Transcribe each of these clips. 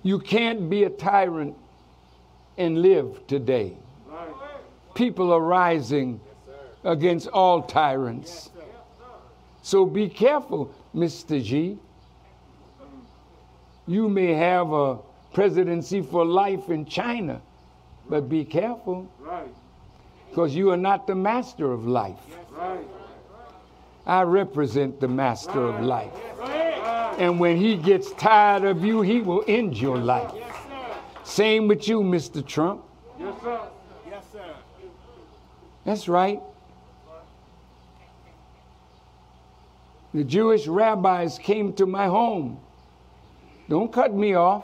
You can't be a tyrant and live today. People are rising against all tyrants. So be careful, Mr. G. You may have a presidency for life in China, but be careful, because you are not the master of life. I represent the master of life. And when he gets tired of you, he will end your life. Same with you, Mr. Trump. Yes, sir. Yes, sir. That's right. The Jewish rabbis came to my home. Don't cut me off.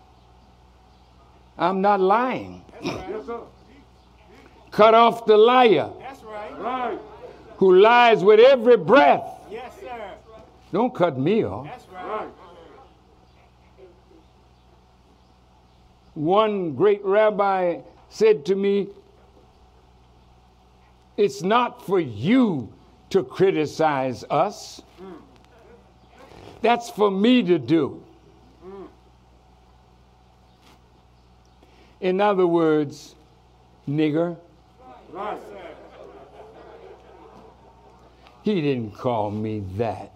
I'm not lying. Yes, sir. Cut off the liar. That's right. Who lies with every breath. Yes, sir. Don't cut me off. That's right. One great rabbi said to me, it's not for you to criticize us. That's for me to do. In other words, nigger. Right. He didn't call me that.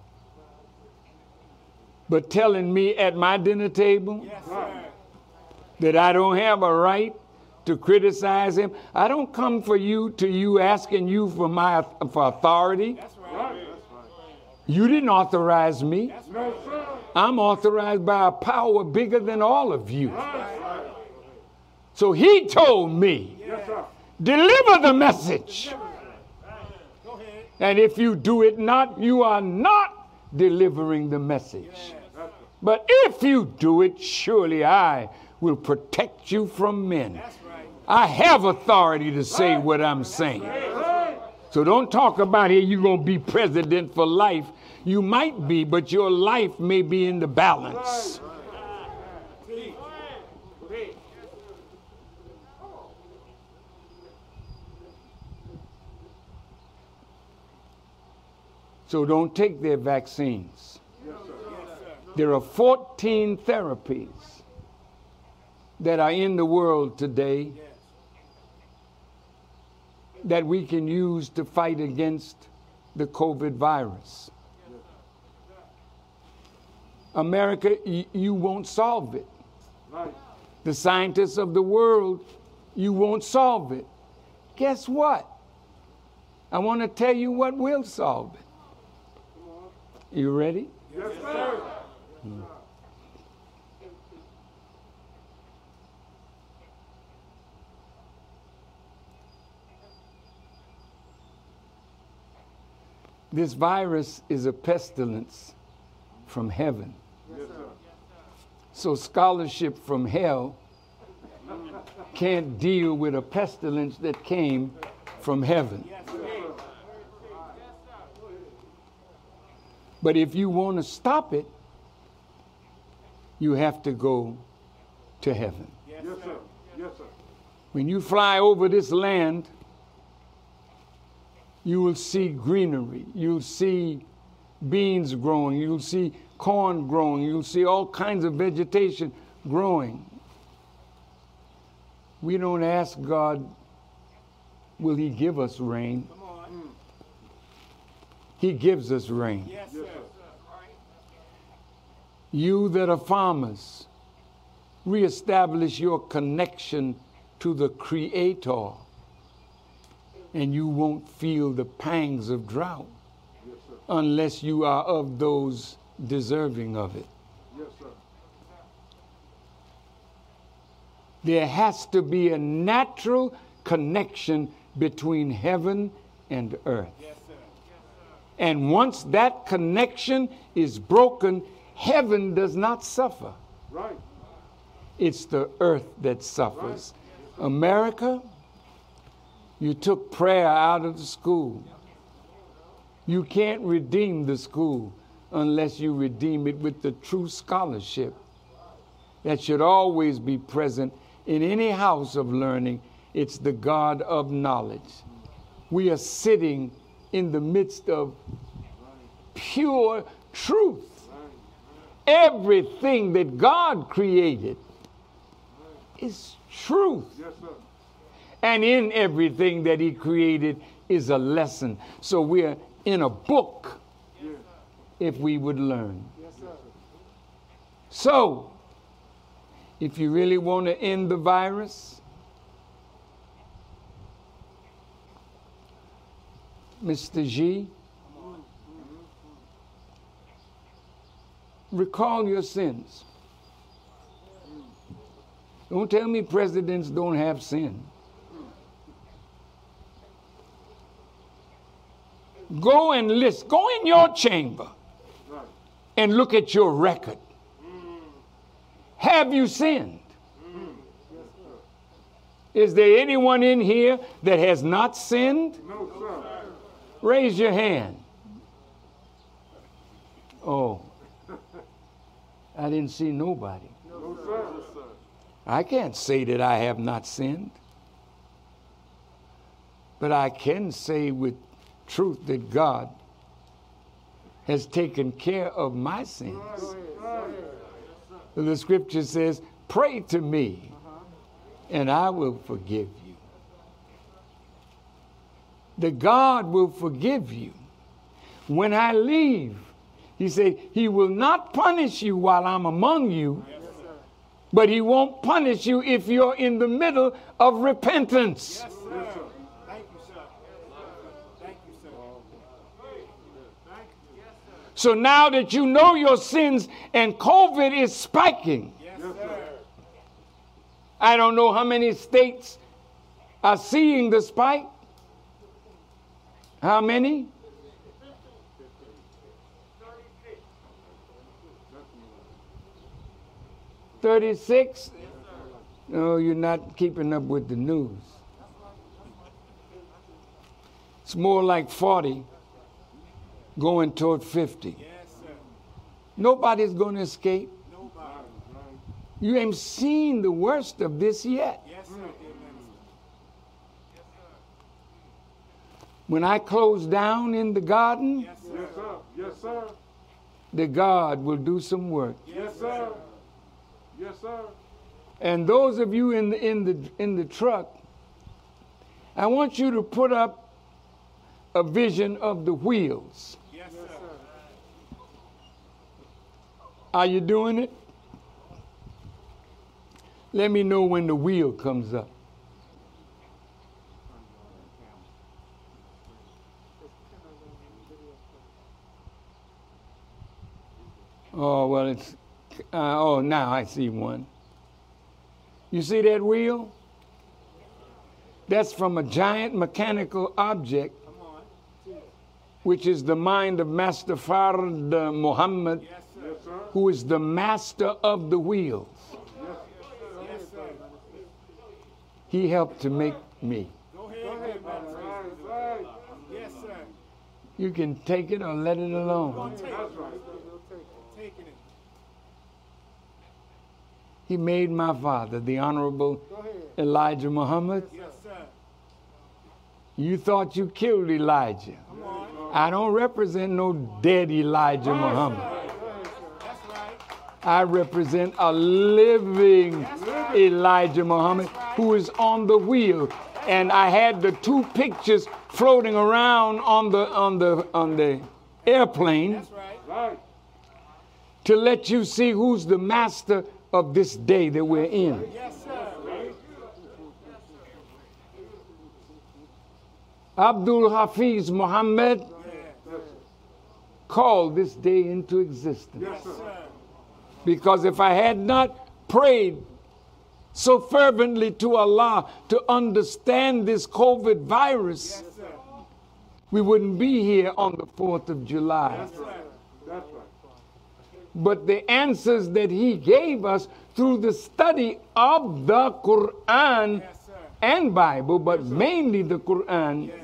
But telling me at my dinner table Yes, sir. that I don't have a right to criticize him. I don't come for you asking you for authority. That's right. You didn't authorize me. No, sir. I'm authorized by a power bigger than all of you. Right. So he told me, Yes, sir. deliver the message. Go ahead. And if you do it not, you are not delivering the message. But if you do it, surely I will protect you from men. That's right. I have authority to say what I'm saying. So don't talk about here you're going to be president for life. You might be, but your life may be in the balance. So don't take their vaccines. There are 14 therapies that are in the world today that we can use to fight against the COVID virus. America, you won't solve it. The scientists of the world, you won't solve it. Guess what? I want to tell you what will solve it. You ready? Yes, sir. This virus is a pestilence from heaven. Yes, sir. So scholarship from hell can't deal with a pestilence that came from heaven. But if you want to stop it, you have to go to heaven. Yes, sir. Yes, sir. When you fly over this land, you will see greenery. You'll see beans growing. You'll see corn growing. You'll see all kinds of vegetation growing. We don't ask God, will he give us rain? Come on. He gives us rain. Yes, sir. You that are farmers, reestablish your connection to the Creator, and you won't feel the pangs of drought unless you are of those deserving of it. Yes, sir. There has to be a natural connection between heaven and earth. Yes, sir. And once that connection is broken, heaven does not suffer. Right. It's the earth that suffers. America, you took prayer out of the school. You can't redeem the school unless you redeem it with the true scholarship that should always be present in any house of learning. It's the God of knowledge. We are sitting in the midst of pure truth. Everything that God created is truth. Yes, sir. And in everything that he created is a lesson. So we're in a book Yeah. if we would learn. Yes, sir. So, if you really want to end the virus, Mr. G, recall your sins. Don't tell me presidents don't have sin. Go and list. Go in your chamber Right. and look at your record. Have you sinned? Is there anyone in here that has not sinned? No, sir. Raise your hand. Oh, I didn't see nobody. No, sir. I can't say that I have not sinned. But I can say with truth that God has taken care of my sins. The scripture says, pray to me and I will forgive you. That God will forgive you. When I leave, he said, he will not punish you while I'm among you, but he won't punish you if you're in the middle of repentance. Yes, sir. Thank you, sir. Thank you, sir. So now that you know your sins and COVID is spiking, Yes, sir. I don't know how many states are seeing the spike. How many? 36? No, you're not keeping up with the news. It's more like 40 going toward 50. Yes, sir. Nobody's going to escape. Nobody. You ain't seen the worst of this yet. Yes, sir. Amen. When I close down in the garden, Yes, sir. Yes, sir. Yes, sir. the God will do some work. Yes, sir. Yes, sir. And those of you in the truck, I want you to put up a vision of the wheels. Yes, sir. Are you doing it? Let me know when the wheel comes up. Oh, well, it's, oh, now I see one. You see that wheel? That's from a giant mechanical object, Come on. which is the mind of Master Fard Muhammad, Yes, sir. Yes, sir. who is the master of the wheels. Yes, sir. He helped to make me. Go ahead. Go ahead, Go man. Right. Yes, sir. You can take it or let it alone. Take That's it. right. Taking it. He made my father, the Honorable Go ahead. Elijah Muhammad. Yes, sir. You thought you killed Elijah. Come on. I don't represent no dead Elijah Muhammad. That's right. I represent a living Elijah Muhammad who is on the wheel. And I had the two pictures floating around on the airplane That's right. Right. to let you see who's the master of this day that we're in. Yes, sir. Abdul Hafiz Muhammad called this day into existence. Yes, sir. Sir. Because if I had not prayed so fervently to Allah to understand this COVID virus, Yes, sir. we wouldn't be here on the 4th of July. Yes, sir. That's right. But the answers that he gave us through the study of the Quran Yes, sir. and Bible, but mainly the Quran, Yes, sir.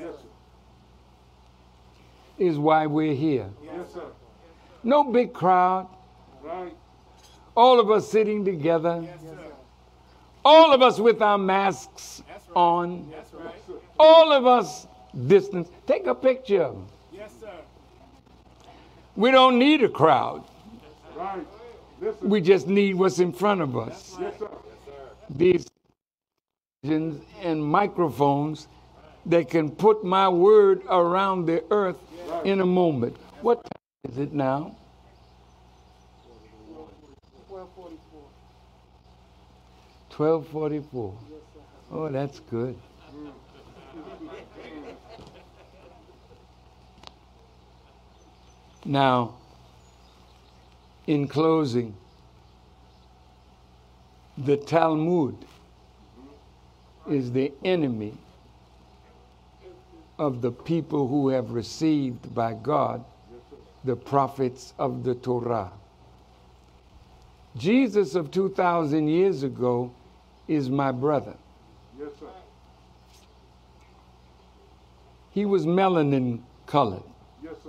is why we're here. Yes, sir. No big crowd, Right. all of us sitting together, Yes, sir. all of us with our masks That's right. on, That's right. all of us distance. Take a picture of them. Yes, sir. We don't need a crowd. Right. Listen. We just need what's in front of us. Yes, sir. these and microphones that can put my word around the earth in a moment. What time is it now? 12:44. 12:44. Yes, sir. Oh, that's good. Now, in closing, the Talmud is the enemy of the people who have received by God the prophets of the Torah. Jesus of 2,000 years ago is my brother. Yes, sir. He was melanin colored. Yes, sir.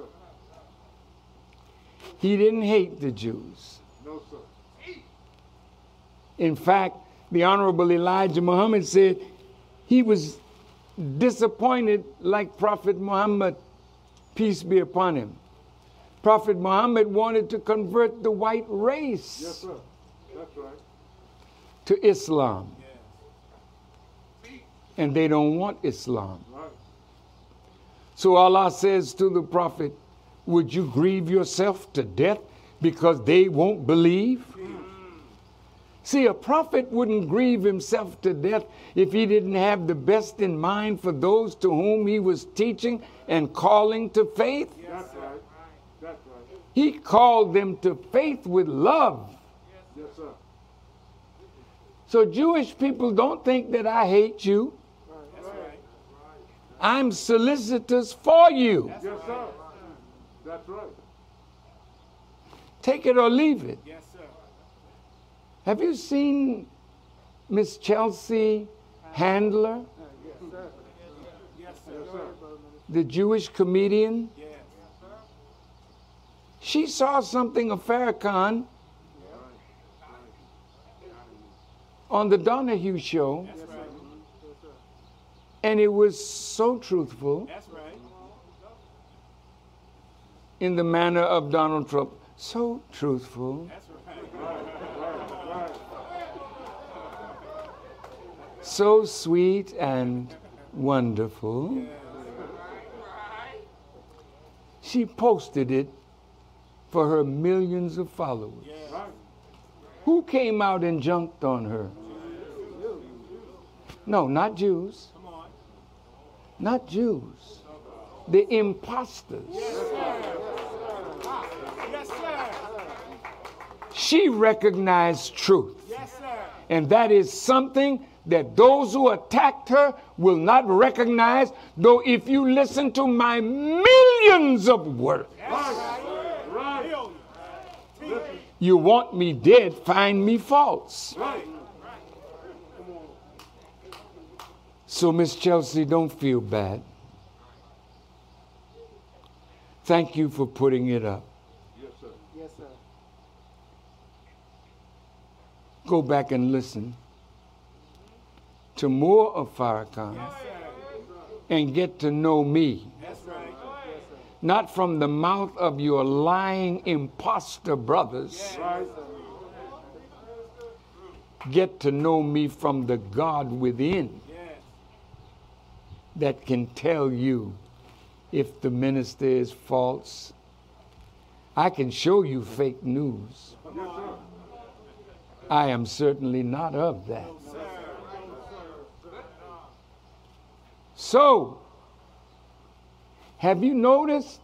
He didn't hate the Jews. No, sir. In fact, the Honorable Elijah Muhammad said he was disappointed like Prophet Muhammad, peace be upon him. Prophet Muhammad wanted to convert the white race Yes, sir. That's right. to Islam. And they don't want Islam. Right. So Allah says to the Prophet, would you grieve yourself to death because they won't believe? See, a prophet wouldn't grieve himself to death if he didn't have the best in mind for those to whom he was teaching and calling to faith. That's right. That's right. He called them to faith with love. Yes, sir. So Jewish people, don't think that I hate you. That's right. I'm solicitous for you. Yes, sir. That's right. Take it or leave it. Yes, sir. Have you seen Miss Chelsea Handler, Yes, sir. Yes, sir. Yes, sir. the Jewish comedian? Yes. She saw something of Farrakhan on the Donahue show, That's right. and it was so truthful That's right. in the manner of Donald Trump. So truthful. That's right. So sweet and wonderful. She posted it for her millions of followers. Right. Who came out and junked on her? No, not Jews. Come on. Not Jews. The imposters. Yes, sir. She recognized truth. Yes, sir. And that is something that those who attacked her will not recognize, though if you listen to my millions of words, Right. you want me dead, find me false. Right. So, Miss Chelsea, don't feel bad. Thank you for putting it up. Yes, sir. Yes, sir. Go back and listen to more of Farrakhan Yes, sir. and get to know me. That's right. Yes, sir. Not from the mouth of your lying imposter brothers. Right. Get to know me from the God within Yes. that can tell you if the minister is false. I can show you fake news. Yes, sir. I am certainly not of that. So, have you noticed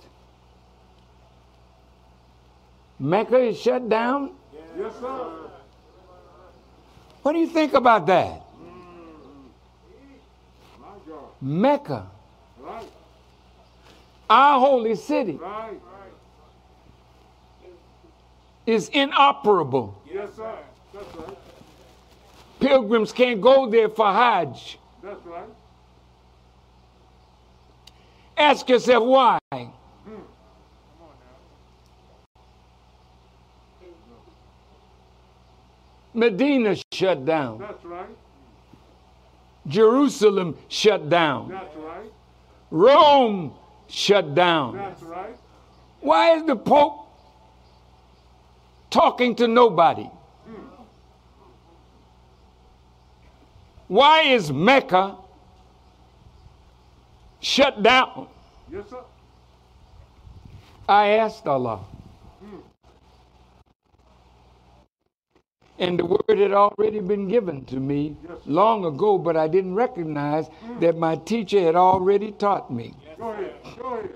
Mecca is shut down? Yes, sir. What do you think about that? My God. Mecca, Right. our holy city, Right. is inoperable. Yes, sir. That's right. Pilgrims can't go there for Hajj. That's right. Ask yourself why. Medina shut down. That's right. Jerusalem shut down. That's right. Rome shut down. That's right. Why is the Pope talking to nobody? Why is Mecca shut down? Yes, sir. I asked Allah. And the word had already been given to me long ago, but I didn't recognize that my teacher had already taught me. Go ahead. Go ahead.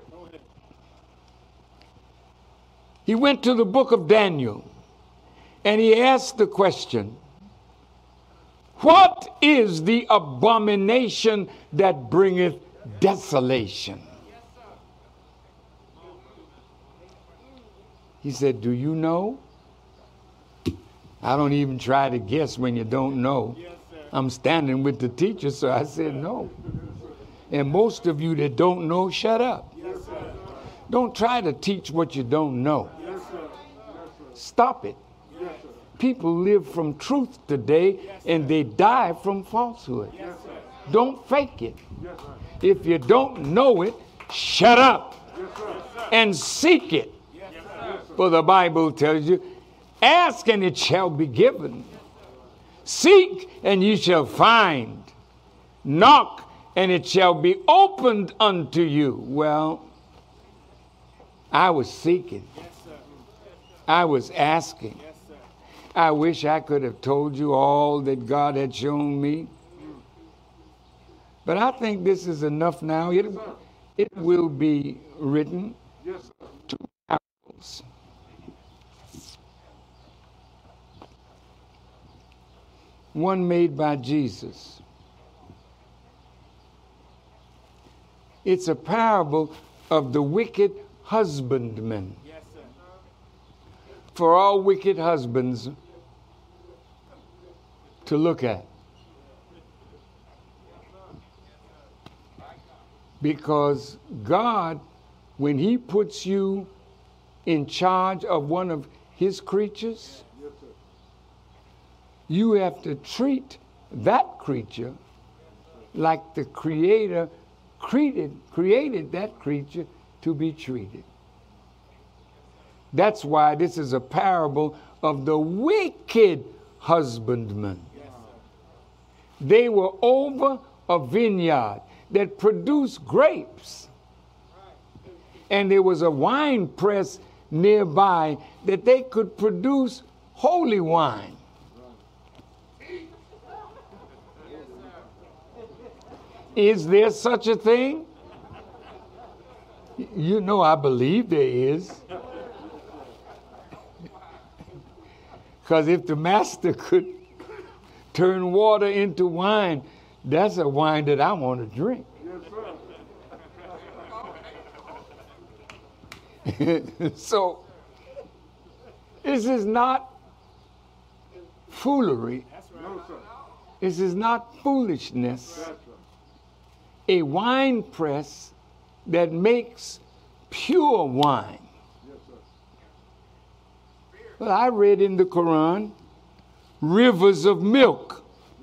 He went to the book of Daniel and he asked the question, what is the abomination that bringeth desolation? He said, do you know? I don't even try to guess when you don't know. I'm standing with the teacher, so I said no. And most of you that don't know, shut up. Don't try to teach what you don't know. Stop it. People live from truth today and they die from falsehood. Don't fake it. If you don't know it, shut up and seek it. For the Bible tells you, ask and it shall be given. Seek and ye shall find. Knock and it shall be opened unto you. Well, I was seeking. I was asking. I wish I could have told you all that God had shown me. But I think this is enough now. It will be written to parables. One made by Jesus. It's a parable of the wicked husbandman. For all wicked husbands to look at. Because God, when he puts you in charge of one of his creatures, you have to treat that creature like the Creator created that creature to be treated. That's why this is a parable of the wicked husbandman. They were over a vineyard that produced grapes. And there was a wine press nearby that they could produce holy wine. Is there such a thing? You know, I believe there is. Because if the master could turn water into wine, that's a wine that I want to drink. So, this is not foolery. This is not foolishness. A wine press that makes pure wine. Well, I read in the Quran, rivers of milk,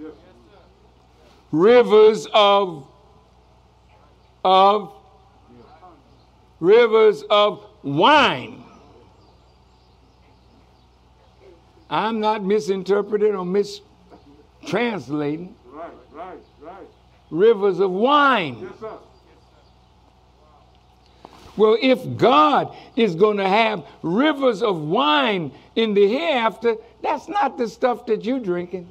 rivers of wine. I'm not misinterpreting or mistranslating. Right. Rivers of wine. Yes, sir. Well, if God is going to have rivers of wine in the hereafter, that's not the stuff that you're drinking.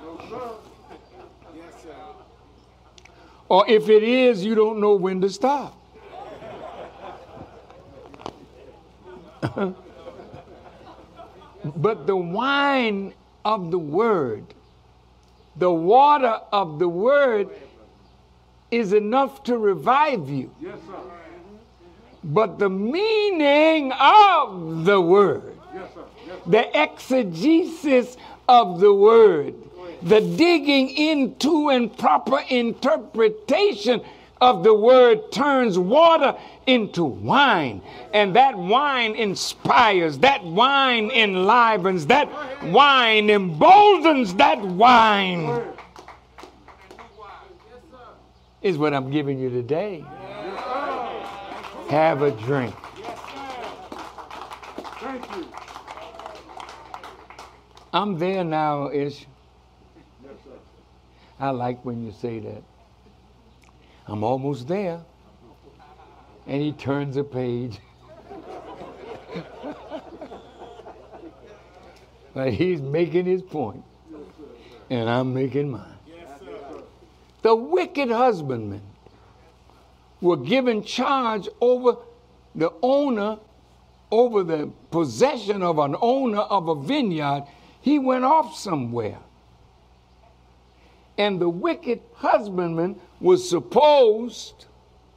Or if it is, you don't know when to stop. But the wine of the word, the water of the word is enough to revive you. Yes, sir. But the meaning of the word, the exegesis of the word, the digging into and proper interpretation of the word turns water into wine. And that wine inspires, that wine enlivens, that wine emboldens, that wine is what I'm giving you today. Have a drink. Thank you. I'm there now, Ish. I like when you say that. I'm almost there. And he turns a page. But he's making his point, and I'm making mine. The wicked husbandmen were given charge over the owner, over the possession of an owner of a vineyard. He went off somewhere. And the wicked husbandman was supposed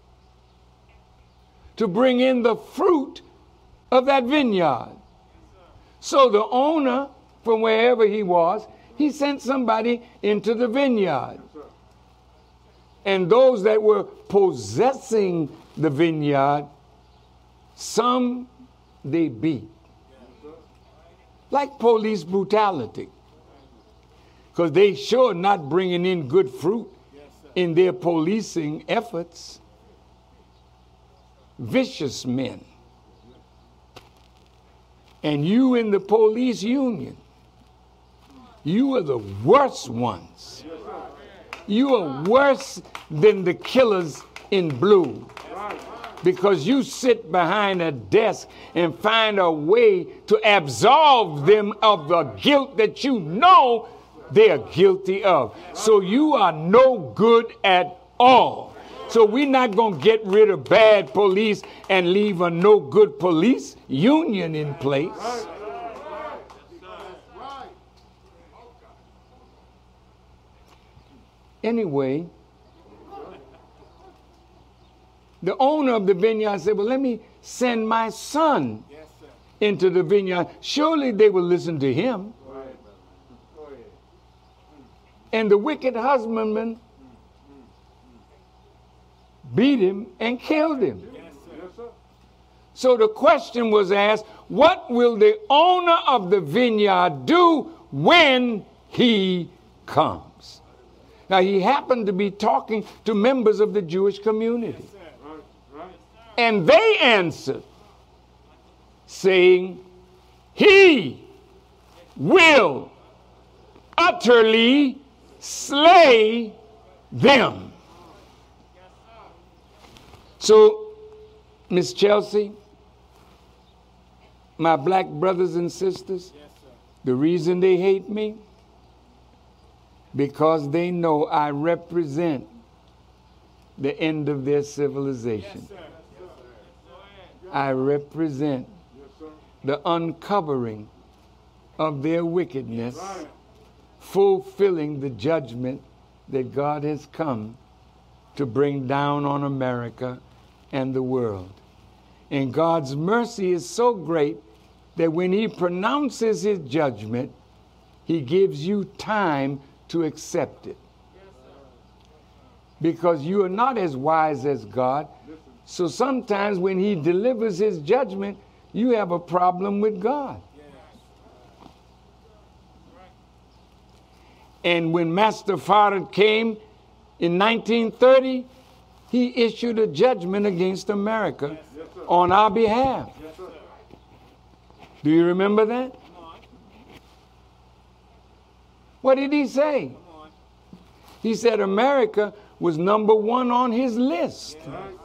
to bring in the fruit of that vineyard. So the owner, from wherever he was, he sent somebody into the vineyard. And those that were possessing the vineyard, some they beat. Like police brutality. Because they sure not bringing in good fruit in their policing efforts. Vicious men. And you in the police union, you are the worst ones. You are worse than the killers in blue. Because you sit behind a desk and find a way to absolve them of the guilt that you know they're guilty of. So you are no good at all. So we're not going to get rid of bad police and leave a no good police union in place. Anyway, the owner of the vineyard said, well, let me send my son into the vineyard. Surely they will listen to him. And the wicked husbandman beat him and killed him. So the question was asked, what will the owner of the vineyard do when he comes? Now, he happened to be talking to members of the Jewish community. And they answered, saying, he will utterly slay them. So, Miss Chelsea, my black brothers and sisters, the reason they hate me, because they know I represent the end of their civilization. I represent the uncovering of their wickedness, fulfilling the judgment that God has come to bring down on America and the world. And God's mercy is so great that when he pronounces his judgment, he gives you time to accept it. Because you are not as wise as God. So sometimes when he delivers his judgment, you have a problem with God. And when Master Fard came in 1930, he issued a judgment against America on our behalf. Do you remember that? What did he say? He said America was number one on his list.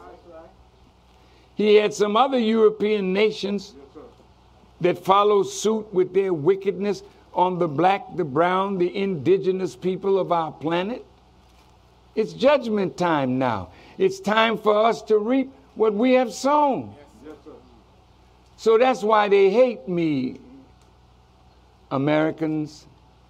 He had some other European nations that followed suit with their wickedness on the black, the brown, the indigenous people of our planet. It's judgment time now. It's time for us to reap what we have sown. So that's why they hate me, Americans,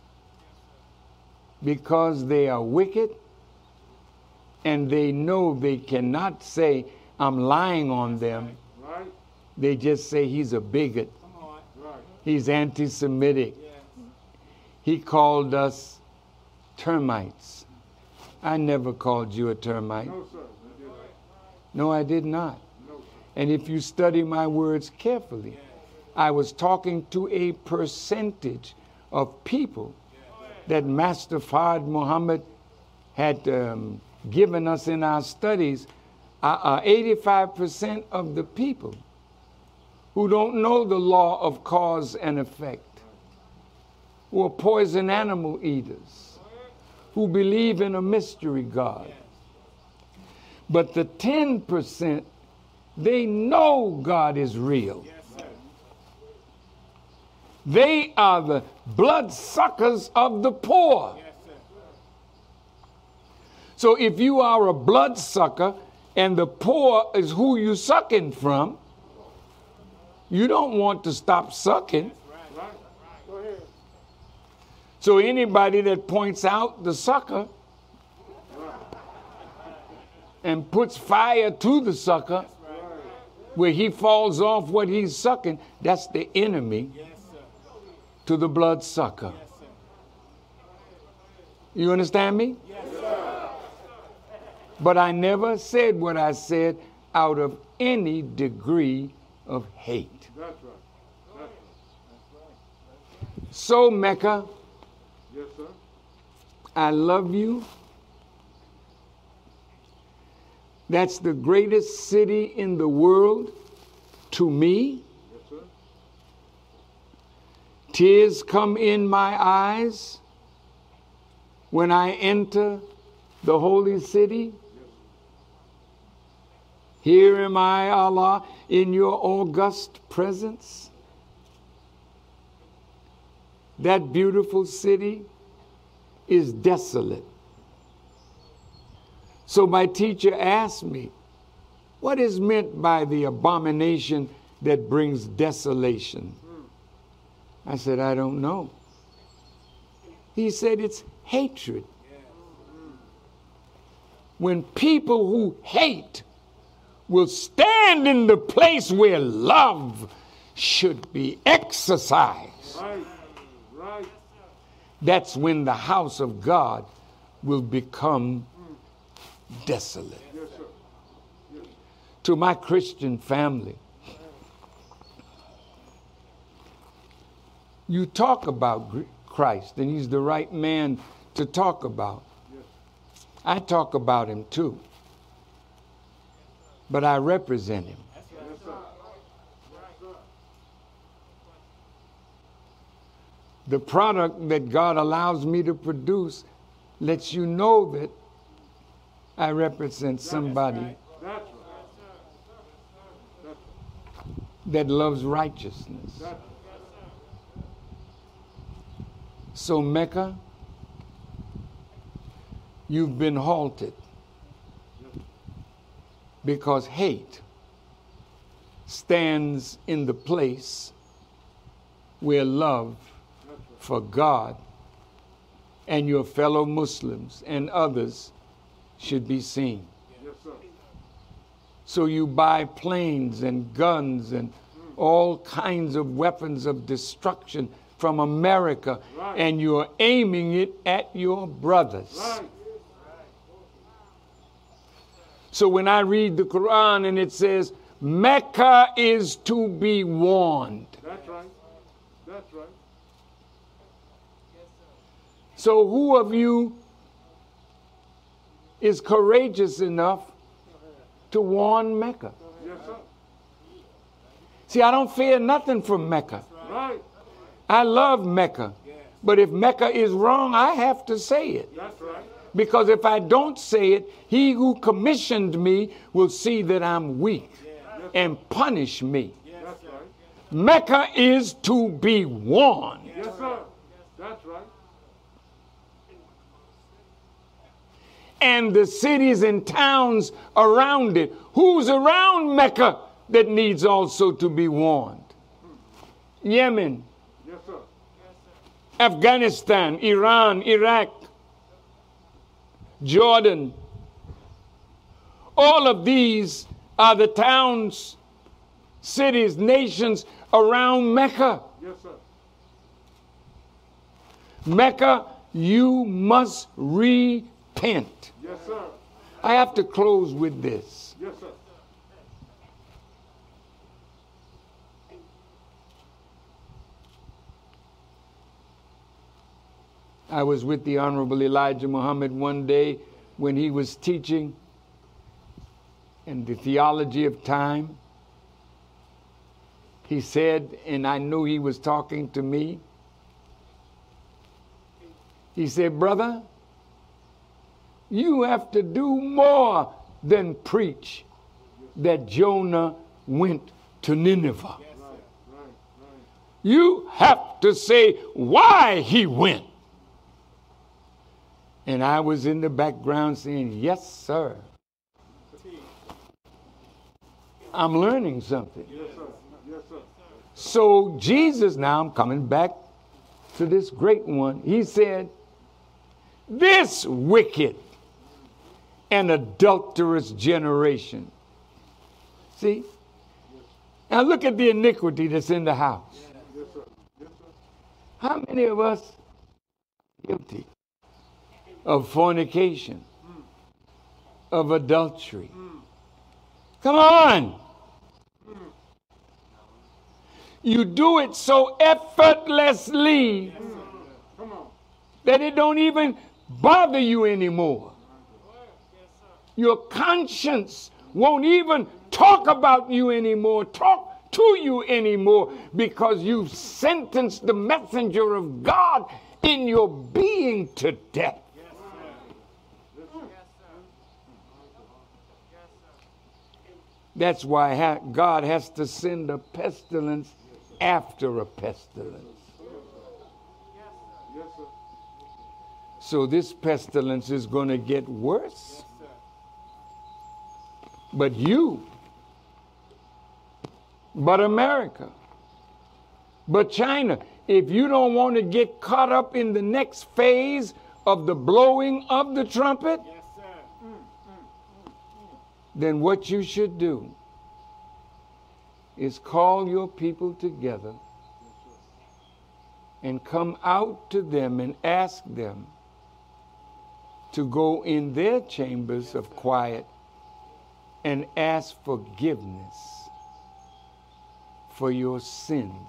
because they are wicked and they know they cannot say, I'm lying on them. They just say he's a bigot. He's anti-Semitic. He called us termites. I never called you a termite. No, sir. No, I did not. And if you study my words carefully, I was talking to a percentage of people that Master Fard Muhammad had given us in our studies. 85% of the people who don't know the law of cause and effect, who are poison animal eaters, who believe in a mystery God. But the 10%, they know God is real. Yes, sir. They are the bloodsuckers of the poor. Yes, sir. So if you are a bloodsucker and the poor is who you're sucking from, you don't want to stop sucking. Right. Go ahead. So anybody that points out the sucker and puts fire to the sucker where he falls off what he's sucking, that's the enemy Yes, sir. to the bloodsucker. Yes, sir. You understand me? Yes, sir. But I never said what I said out of any degree of hate. That's right. That's right. So, Mecca, Yes, sir. I love you. That's the greatest city in the world to me. Yes, sir. Tears come in my eyes when I enter the holy city. Here am I, Allah, in your august presence. That beautiful city is desolate. So my teacher asked me, what is meant by the abomination that brings desolation? I said, I don't know. He said, it's hatred. When people who hate will stand in the place where love should be exercised, Right. Right. that's when the house of God will become desolate. Yes, sir. To my Christian family, you talk about Christ, and he's the right man to talk about. I talk about him too, but I represent him. Yes, sir. The product that God allows me to produce lets you know that I represent somebody That's right. That's that loves righteousness. right. So, Mecca, you've been halted because hate stands in the place where love for God and your fellow Muslims and others should be seen. Yes, sir. So you buy planes and guns and all kinds of weapons of destruction from America, Right. and you're aiming it at your brothers. Right. So when I read the Quran and it says, Mecca is to be warned. That's right. That's right. So who of you is courageous enough to warn Mecca? Yes, sir. See, I don't fear nothing from Mecca. Right. I love Mecca. But if Mecca is wrong, I have to say it. That's right. Because if I don't say it, he who commissioned me will see that I'm weak and punish me. That's right. Mecca is to be warned. Yes, sir. That's right. And the cities and towns around it. Who's around Mecca that needs also to be warned? Yemen, Yes, sir. Afghanistan, Iran, Iraq, Jordan. All of these are the towns, cities, nations around Mecca. Yes, sir. Mecca, you must repent. Yes, sir. I have to close with this. Yes, sir. I was with the Honorable Elijah Muhammad one day when he was teaching in the theology of time. He said, and I knew he was talking to me, he said, brother, You have to do more than preach that Jonah went to Nineveh. Right, right. You have to say why he went. And I was in the background saying, yes, sir. I'm learning something. Yes, sir. Yes, sir. So Jesus, now I'm coming back to this great one. He said, this wicked and adulterous generation. See? Now look at the iniquity that's in the house. Yes, sir. Yes, sir. How many of us are guilty of fornication, of adultery? Come on. You do it so effortlessly Come on. that it don't even bother you anymore. Your conscience won't even talk about you anymore, talk to you anymore, because you've sentenced the messenger of God in your being to death. That's why God has to send a pestilence after a pestilence. Yes, sir. So this pestilence is going to get worse. But you, but America, but China, if you don't want to get caught up in the next phase of the blowing of the trumpet, Yes, sir. then what you should do is call your people together and come out to them and ask them to go in their chambers of quiet and ask forgiveness for your sins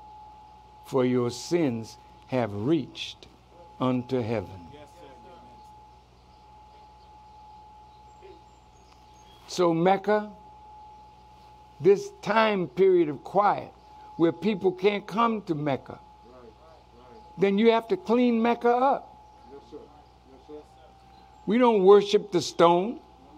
have reached unto heaven. Yes, sir. So Mecca, this time period of quiet where people can't come to Mecca, then you have to clean Mecca up. Yes, sir. Yes, sir. We don't worship the stone.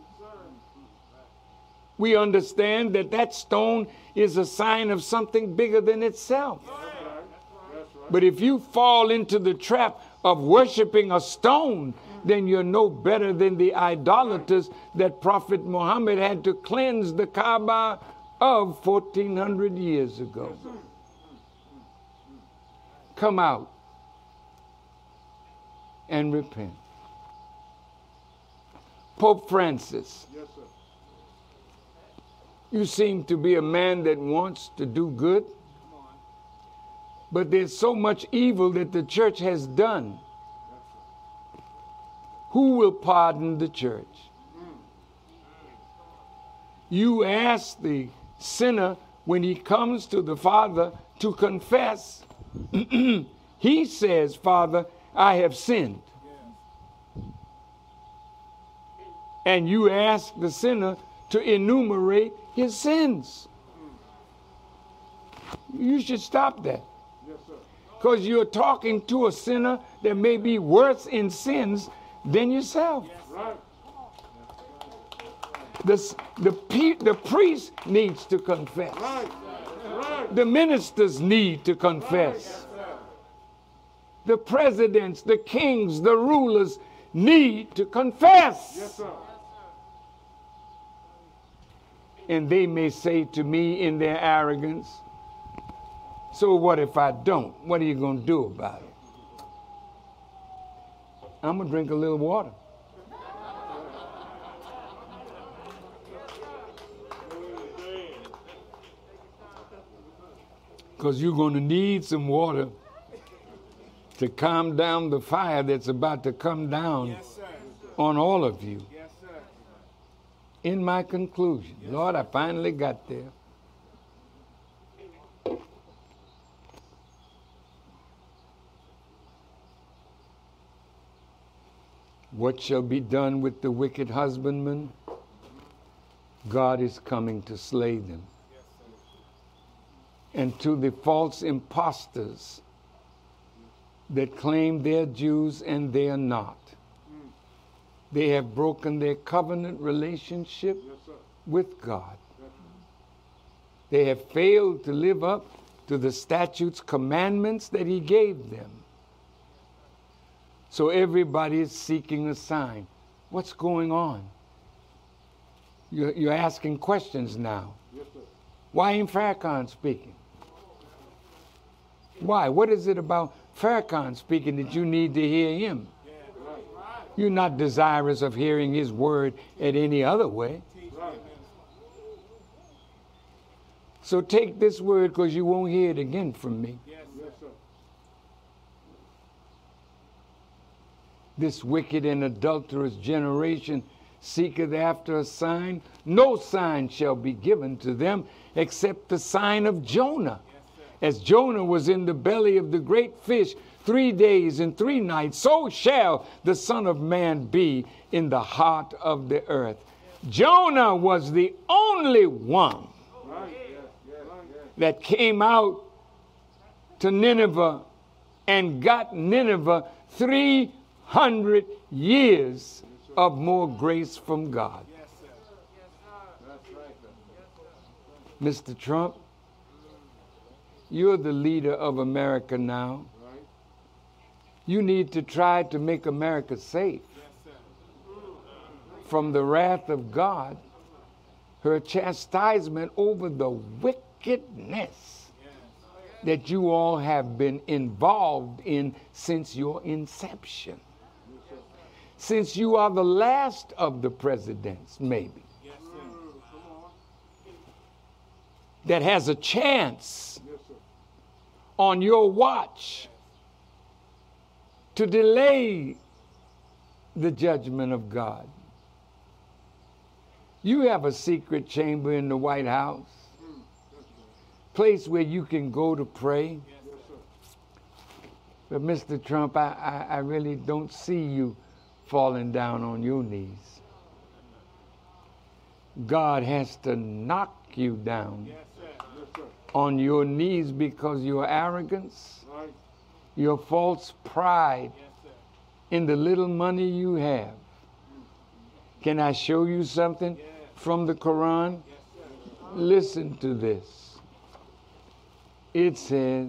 We understand that that stone is a sign of something bigger than itself. That's right. But if you fall into the trap of worshiping a stone, then you're no better than the idolaters that Prophet Muhammad had to cleanse the Kaaba of 1400 years ago. Come out and repent. Pope Francis, Yes, sir. you seem to be a man that wants to do good, but there's so much evil that the church has done. Who will pardon the church? You ask the sinner when he comes to the Father to confess. He says, Father, I have sinned. And you ask the sinner to enumerate his sins. You should stop that. Yes, sir. Because you're talking to a sinner that may be worse in sins than yourself. Right. The priest needs to confess. Right. Right. The ministers need to confess. The presidents, the kings, the rulers need to confess. Yes, sir. And they may say to me in their arrogance, so what if I don't? What are you going to do about it? I'm going to drink a little water. Because you're going to need some water to calm down the fire that's about to come down Yes, sir. on all of you. Yes, sir. In my conclusion, Lord, I finally got there. What shall be done with the wicked husbandmen? God is coming to slay them. And to the false impostors that claim they're Jews and they're not, They have broken their covenant relationship Yes, sir. with God. They have failed to live up to the statutes, commandments that he gave them. So everybody is seeking a sign. What's going on? You're asking questions now. Yes, sir. Why ain't Farrakhan speaking? Why? What is it about Farrakhan speaking that you need to hear him? You're not desirous of hearing his word at any other way. Right. So take this word because you won't hear it again from me. Yes, sir. This wicked and adulterous generation seeketh after a sign. No sign shall be given to them except the sign of Jonah. As Jonah was in the belly of the great fish 3 days and 3 nights, so shall the Son of Man be in the heart of the earth. Jonah was the only one Right. Yes, yes, yes. that came out to Nineveh and got Nineveh 300 years of more grace from God. That's right, sir. Mr. Trump, you're the leader of America now. Right. You need to try to make America safe from the wrath of God, her chastisement over the wickedness that you all have been involved in since your inception. Since you are the last of the presidents, maybe, that has a chance Yes, sir. on your watch to delay the judgment of God. You have a secret chamber in the White House, place where you can go to pray. Yes, sir. But Mr. Trump, I really don't see you falling down on your knees. God has to knock you down Yes, sir. on your knees because your arrogance, Right. your false pride in the little money you have. Can I show you something from the Quran? Listen to this. It says,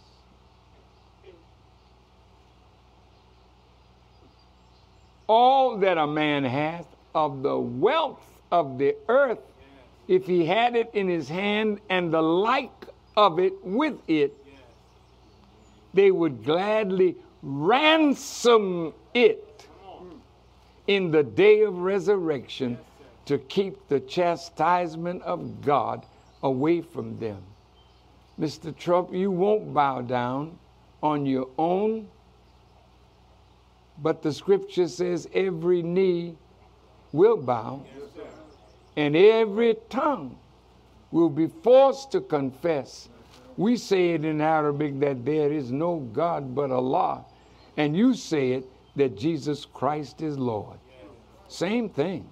all that a man hath of the wealth of the earth, if he had it in his hand and the like of it with it, they would gladly ransom it in the day of resurrection to keep the chastisement of God away from them. Mr. Trump, you won't bow down on your own, but the scripture says every knee will bow and every tongue will be forced to confess. We say it in Arabic that there is no God but Allah, and you say it that Jesus Christ is Lord. Same thing.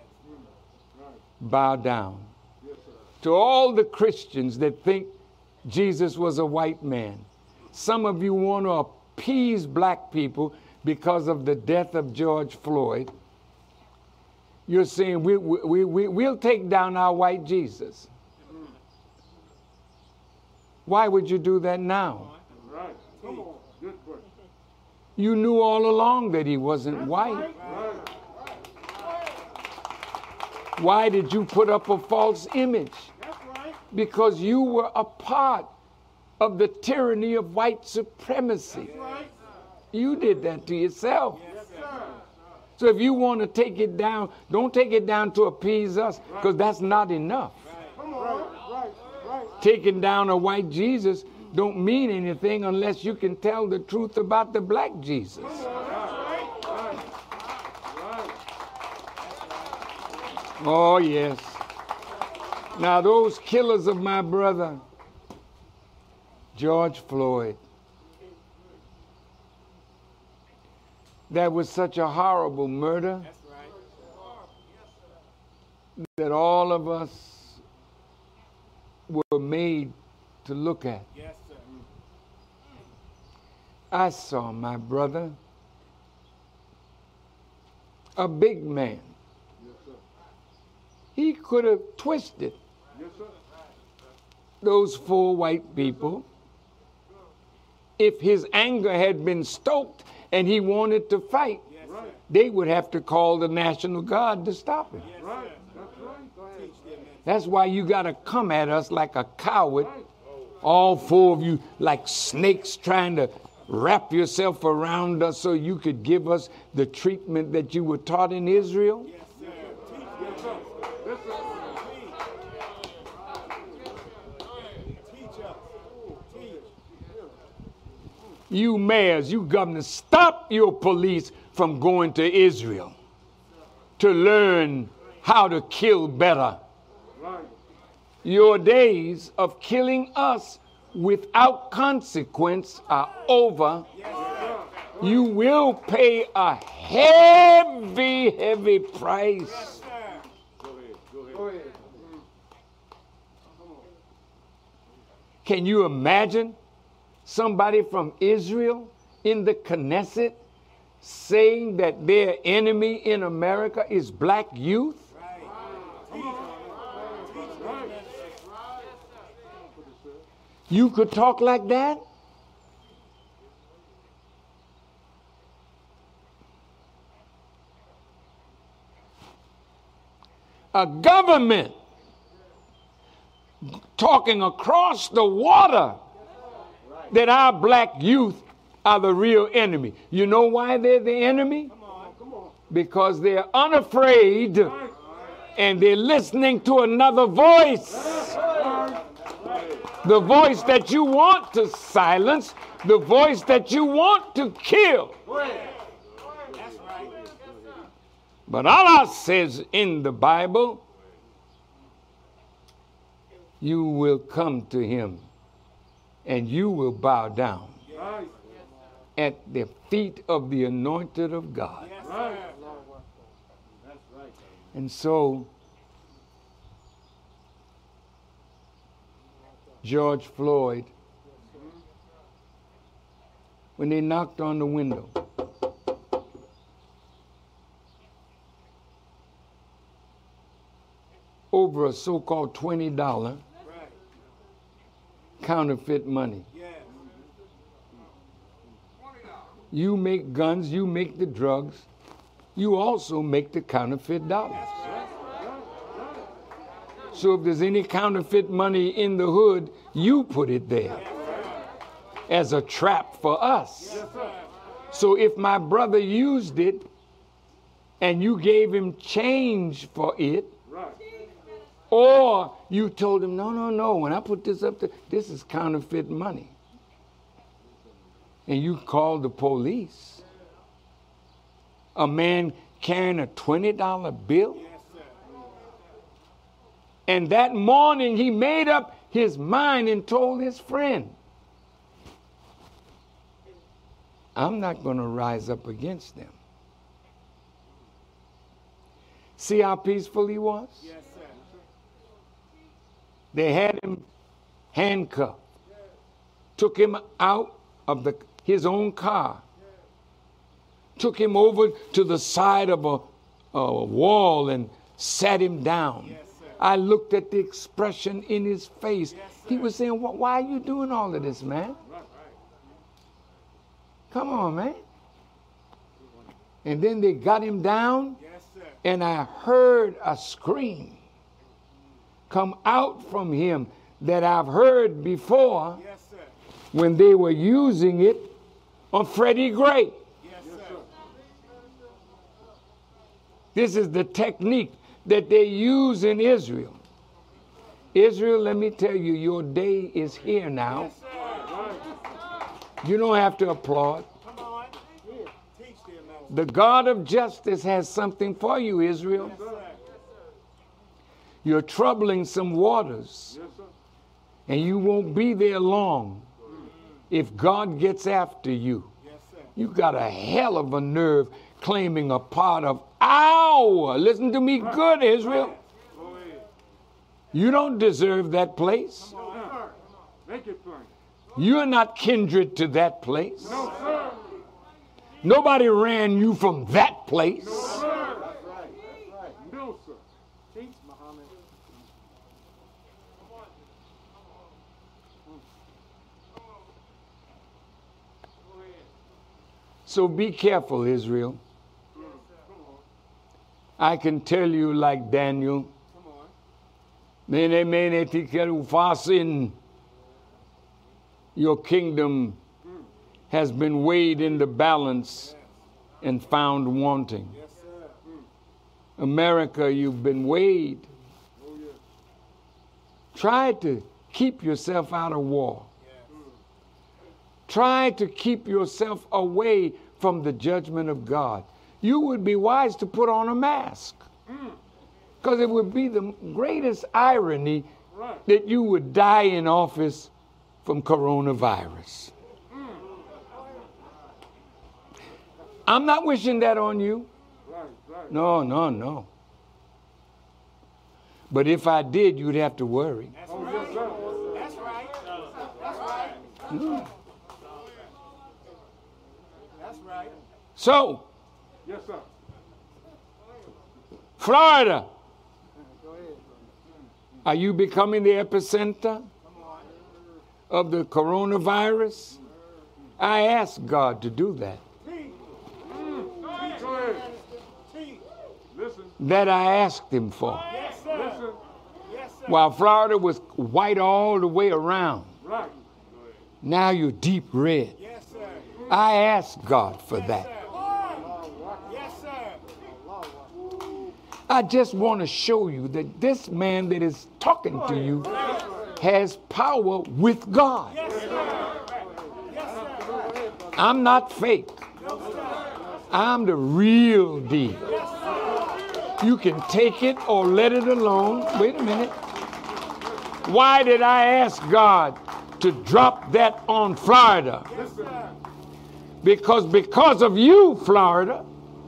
Bow down. To all the Christians that think Jesus was a white man, some of you want to appease black people because of the death of George Floyd. You're saying we'll take down our white Jesus. Why would you do that now? Right. Come on. Good question. You knew all along that he wasn't white. Right. Why did you put up a false image? That's right. Because you were a part of the tyranny of white supremacy. Right. You did that to yourself. Yes, sir. So if you want to take it down, don't take it down to appease us, because that's not enough. Come on. Right. Right. Taking down a white Jesus don't mean anything unless you can tell the truth about the black Jesus. Oh, yes. Now, those killers of my brother, George Floyd, that was such a horrible murder That's right. that all of us were made to look at. Yes, sir. I saw my brother a big man. Yes, sir. He could have twisted Yes, sir. those 4 white people if his anger had been stoked and he wanted to fight. Right. They would have to call the National Guard to stop him. Right. That's right. Go ahead. That's why you got to come at us like a coward, all 4 of you, like snakes trying to wrap yourself around us so you could give us the treatment that you were taught in Israel. Yes, sir. Yes, sir. You mayors, you governors, stop your police from going to Israel to learn how to kill better. Right. Your days of killing us without consequence are over. You will pay a heavy, heavy price. Go ahead. Can you imagine somebody from Israel in the Knesset saying that their enemy in America is black youth? You could talk like that? A government talking across the water that our black youth are the real enemy. You know why they're the enemy? Because they're unafraid and they're listening to another voice. The voice that you want to silence, the voice that you want to kill. But Allah says in the Bible, you will come to him and you will bow down at the feet of the anointed of God. And so, George Floyd, when they knocked on the window, over a so-called $20 counterfeit money. You make guns, you make the drugs, you also make the counterfeit dollars. So if there's any counterfeit money in the hood, you put it there as a trap for us. So if my brother used it and you gave him change for it, or you told him, no, when I put this up there, this is counterfeit money, and you called the police, a man carrying a $20 bill, and that morning he made up his mind and told his friend, I'm not going to rise up against them. See how peaceful he was? Yes, sir. They had him handcuffed, took him out of his own car, took him over to the side of a wall and sat him down. Yes, I looked at the expression in his face. Yes, he was saying, why are you doing all of this, man? Come on, man. And then they got him down, and I heard a scream come out from him that I've heard before when they were using it on Freddie Gray. This is the technique that they use in Israel. Israel, let me tell you, your day is here now. You don't have to applaud. The God of justice has something for you, Israel. You're troubling some waters, and you won't be there long if God gets after you. You got a hell of a nerve claiming a part of our. Listen to me good, Israel. You don't deserve that place. Make it plain. You're not kindred to that place. No, sir. Nobody ran you from that place. No, sir. So be careful, Israel. I can tell you like Daniel. Your kingdom has been weighed in the balance and found wanting. America, you've been weighed. Try to keep yourself out of war. Try to keep yourself away from the judgment of God. You would be wise to put on a mask, because it would be the greatest irony that you would die in office from coronavirus. I'm not wishing that on you. No, no, no. But if I did, you'd have to worry. That's right. That's right. That's right. So, Yes, sir. Florida, are you becoming the epicenter of the coronavirus? I asked God to do that. Go ahead. Listen. That I asked him for. Yes, sir. Listen. Yes, sir. While Florida was white all the way around, Right. now you're deep red. Yes, sir. I asked God for Yes, that. sir. Yes, sir. I just want to show you that this man that is talking to you has power with God. Yes, sir. Yes, sir. I'm not fake. I'm the real deal. You can take it or let it alone. Wait a minute. Why did I ask God to drop that on Florida? Yes, sir. Because of you, Florida,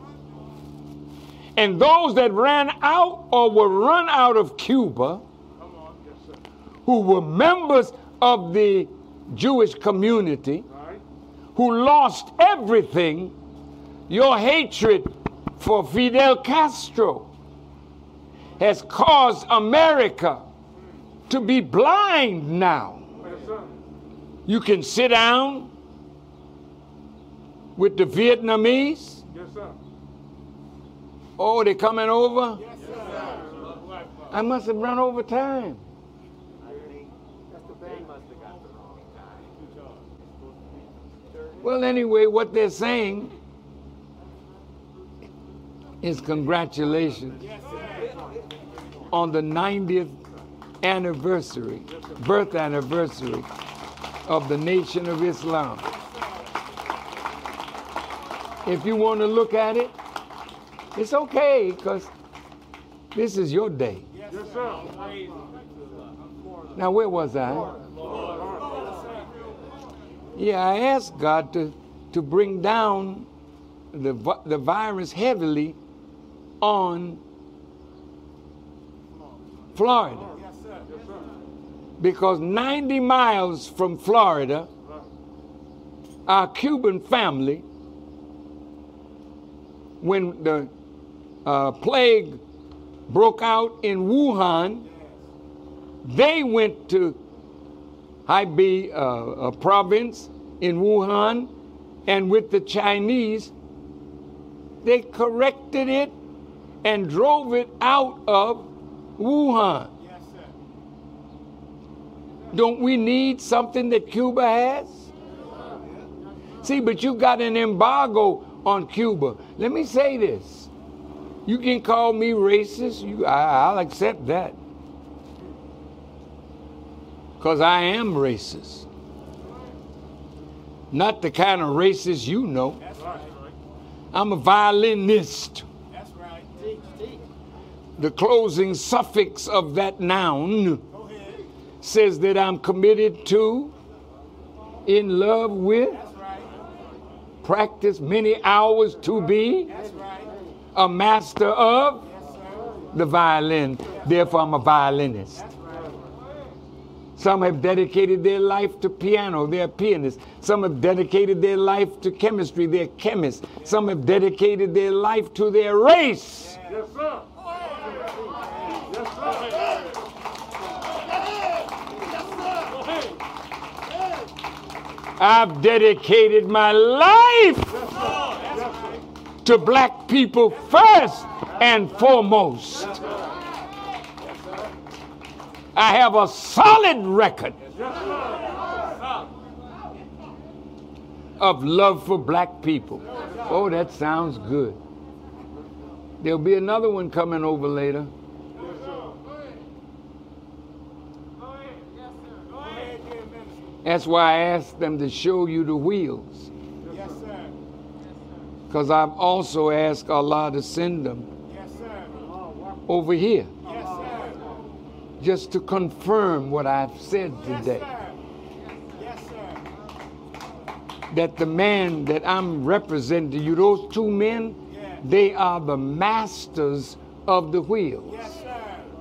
and those that ran out or were run out of Cuba, who were members of the Jewish community, Right. who lost everything, your hatred for Fidel Castro has caused America to be blind now. Yes, sir. You can sit down with the Vietnamese. Yes, sir. Oh, they coming over? Yes, sir. I must have run over time. Well, anyway, what they're saying is congratulations on the 90th anniversary, birth anniversary of the Nation of Islam. If you want to look at it, it's okay, because this is your day. Yes, sir. Now, where was I? Yeah, I asked God to bring down the virus heavily on Florida. Yes, sir. Yes, sir. Because 90 miles from Florida, our Cuban family, when the plague broke out in Wuhan, they went to Hubei, a province in Wuhan, and with the Chinese, they corrected it and drove it out of Wuhan. Yes, sir. Don't we need something that Cuba has? See, but you got an embargo on Cuba. Let me say this. You can call me racist. I'll accept that. Because I am racist. Not the kind of racist you know. That's right. I'm a violinist. That's right. Teach, teach. The closing suffix of that noun Go ahead. says that I'm committed to, in love with, That's right. practice many hours to be, That's right. a master of Yes, sir. the violin. Therefore, I'm a violinist. That's right. Some have dedicated their life to piano, they're pianists. Some have dedicated their life to chemistry, they're chemists. Some have dedicated their life to their race. Yes, sir. Yes, sir. I've dedicated my life Yes, sir. to black people first and foremost. I have a solid record of love for black people. Oh, that sounds good. There'll be another one coming over later. That's why I asked them to show you the wheels. Yes, sir. Because I've also asked Allah to send them Yes, sir. over here Yes, sir. just to confirm what I've said Yes, today. sir. Yes, sir. That the man that I'm representing to you, those two men, Yeah. they are the masters of the wheels. Yes, sir.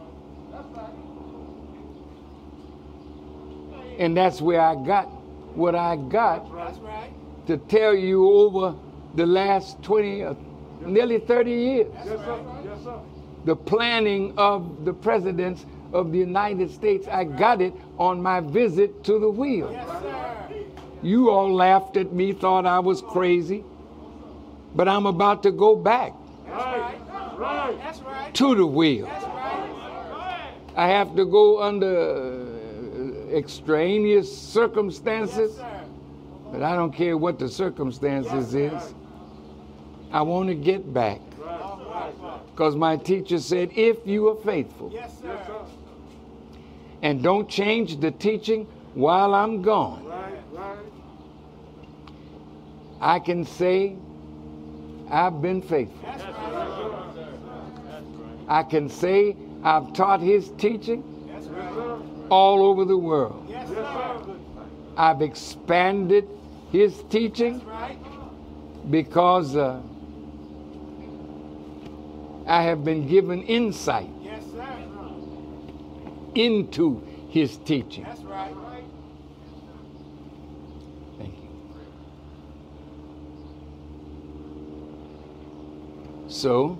And that's where I got what I got That's right. to tell you over the last 20, nearly 30 years. Yes, sir. Yes, sir. The planning of the presidents of the United States, I got it on my visit to the wheel. Yes, sir. You all laughed at me, thought I was crazy, but I'm about to go back Right. Right. That's right. to the wheel. That's right. I have to go under extraneous circumstances, Yes, sir. but I don't care what the circumstances is. I want to get back All right. because my teacher said, if you are faithful Yes, sir. Yes, sir. and don't change the teaching while I'm gone, Right. Right. I can say I've been faithful. That's right. I can say I've taught his teaching That's Yes, right. sir. all over the world. Yes, Yes, sir. sir. I've expanded his teaching That's right. because I have been given insight Yes, sir. into his teaching. That's right. Thank you. So,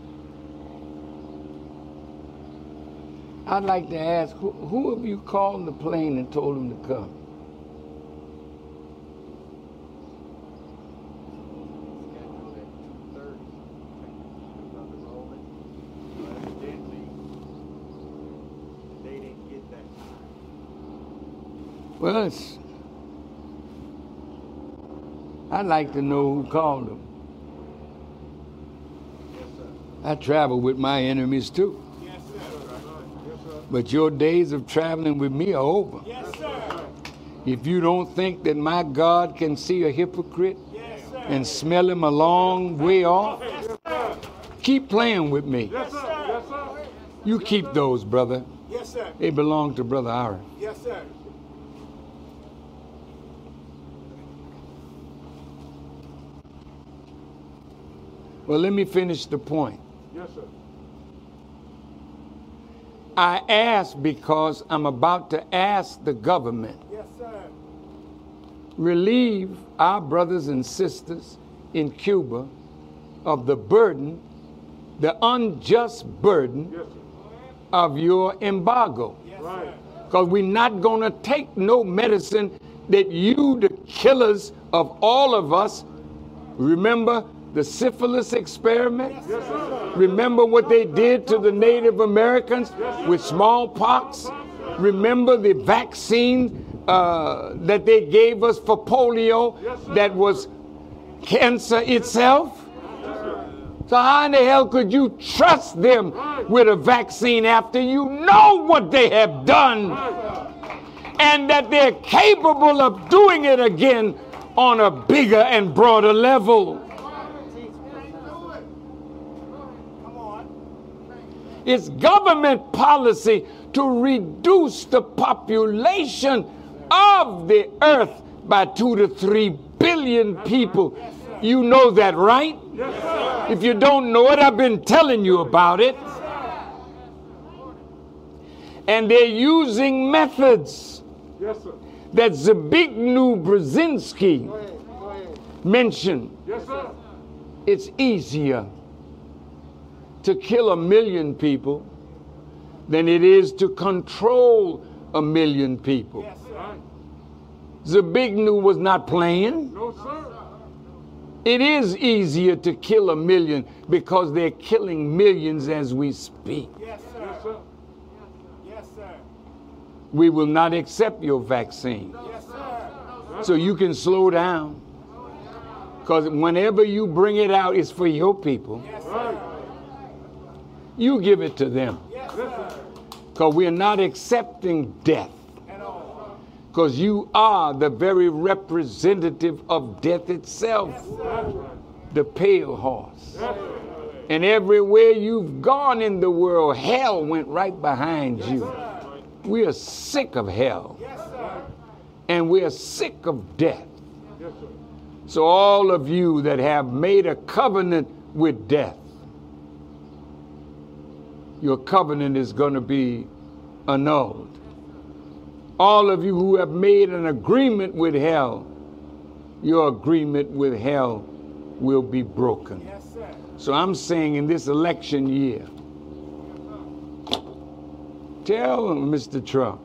I'd like to ask, who of you called the plane and told him to come? Well, I'd like to know who called him. I travel with my enemies too. Yes, sir. But your days of traveling with me are over. Yes, sir. If you don't think that my God can see a hypocrite Yes, sir. and smell him a long way off, Yes, sir. keep playing with me. Yes, sir. Yes, sir. You keep those, brother. Yes, sir. They belong to Brother Aaron. Yes, sir. Well, let me finish the point. Yes, sir. I ask because I'm about to ask the government, Yes, sir. relieve our brothers and sisters in Cuba of the burden, the unjust burden Yes, sir. of your embargo. Yes, Right. sir. Because we're not going to take no medicine that you, the killers of all of us, remember the syphilis experiment? Yes, sir. Remember what they did to the Native Americans with smallpox? Remember the vaccine that they gave us for polio that was cancer itself? So how in the hell could you trust them with a vaccine after you know what they have done and that they're capable of doing it again on a bigger and broader level? Come on. It's government policy to reduce the population of the earth by 2 to 3 billion people. You know that, right? Yes, sir. If you don't know it, I've been telling you about it. And they're using methods Yes, sir. that Zbigniew Brzezinski mentioned. Yes, sir. It's easier to kill 1 million people than it is to control 1 million people. Yes, sir. Right. Zbigniew was not playing. No, sir. It is easier to kill 1 million because they're killing millions as we speak. Yes, sir. Yes, sir. Yes, sir. We will not accept your vaccine. Yes, sir. So you can slow down. Because whenever you bring it out, it's for your people. Yes, Right. sir. You give it to them. Yes, Yes, sir. sir. Because we're not accepting death. At all. Because you are the very representative of death itself, That's right. the pale horse. That's right. And everywhere you've gone in the world, hell went right behind you. We are sick of hell. Yes, sir. And we're sick of death. Yes, sir. So all of you that have made a covenant with death, your covenant is going to be annulled. All of you who have made an agreement with hell, your agreement with hell will be broken. Yes, sir. So I'm saying in this election year, tell Mr. Trump,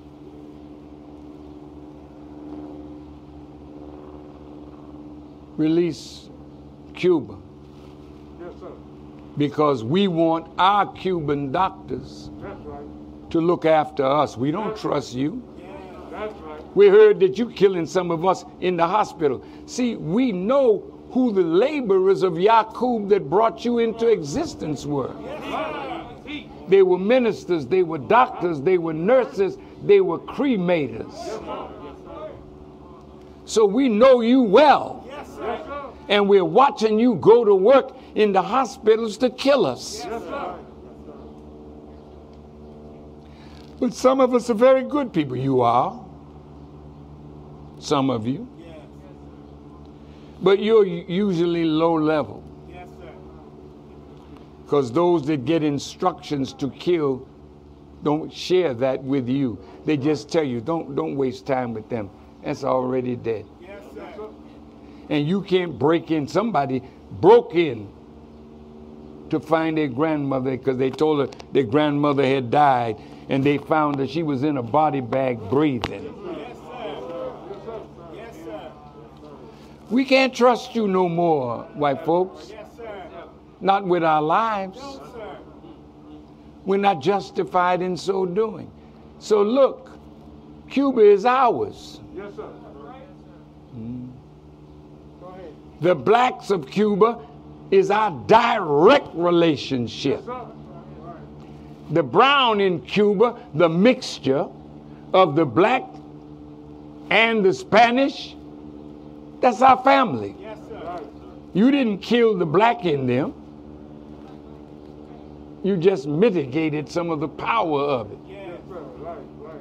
release Cuba, Yes, sir. because we want our Cuban doctors That's right. to look after us. We don't trust you. That's right. We heard that you killing some of us in the hospital. See, we know who the laborers of Yaqub that brought you into existence were. They were ministers, they were doctors, they were nurses, they were cremators. So we know you well. Yes, sir. Yes, sir. And we're watching you go to work in the hospitals to kill us. Yes, sir. But some of us are very good people. You are. Some of you. Yes. But you're usually low level. Yes, sir. Because those that get instructions to kill don't share that with you. They just tell you, don't waste time with them. That's already dead. Yes, sir. And you can't break in. Somebody broke in to find their grandmother because they told her their grandmother had died, and they found that she was in a body bag breathing. Yes, sir. Yes, sir. We can't trust you no more, white folks. Yes, sir. Not with our lives. No, sir. We're not justified in so doing. So look, Cuba is ours. Yes, sir. Go ahead. The blacks of Cuba is our direct relationship. Yes, sir. The brown in Cuba, the mixture of the black and the Spanish, that's our family. Yes, sir. Right. You didn't kill the black in them. You just mitigated some of the power of it. Yes. Yes, sir. Right, right,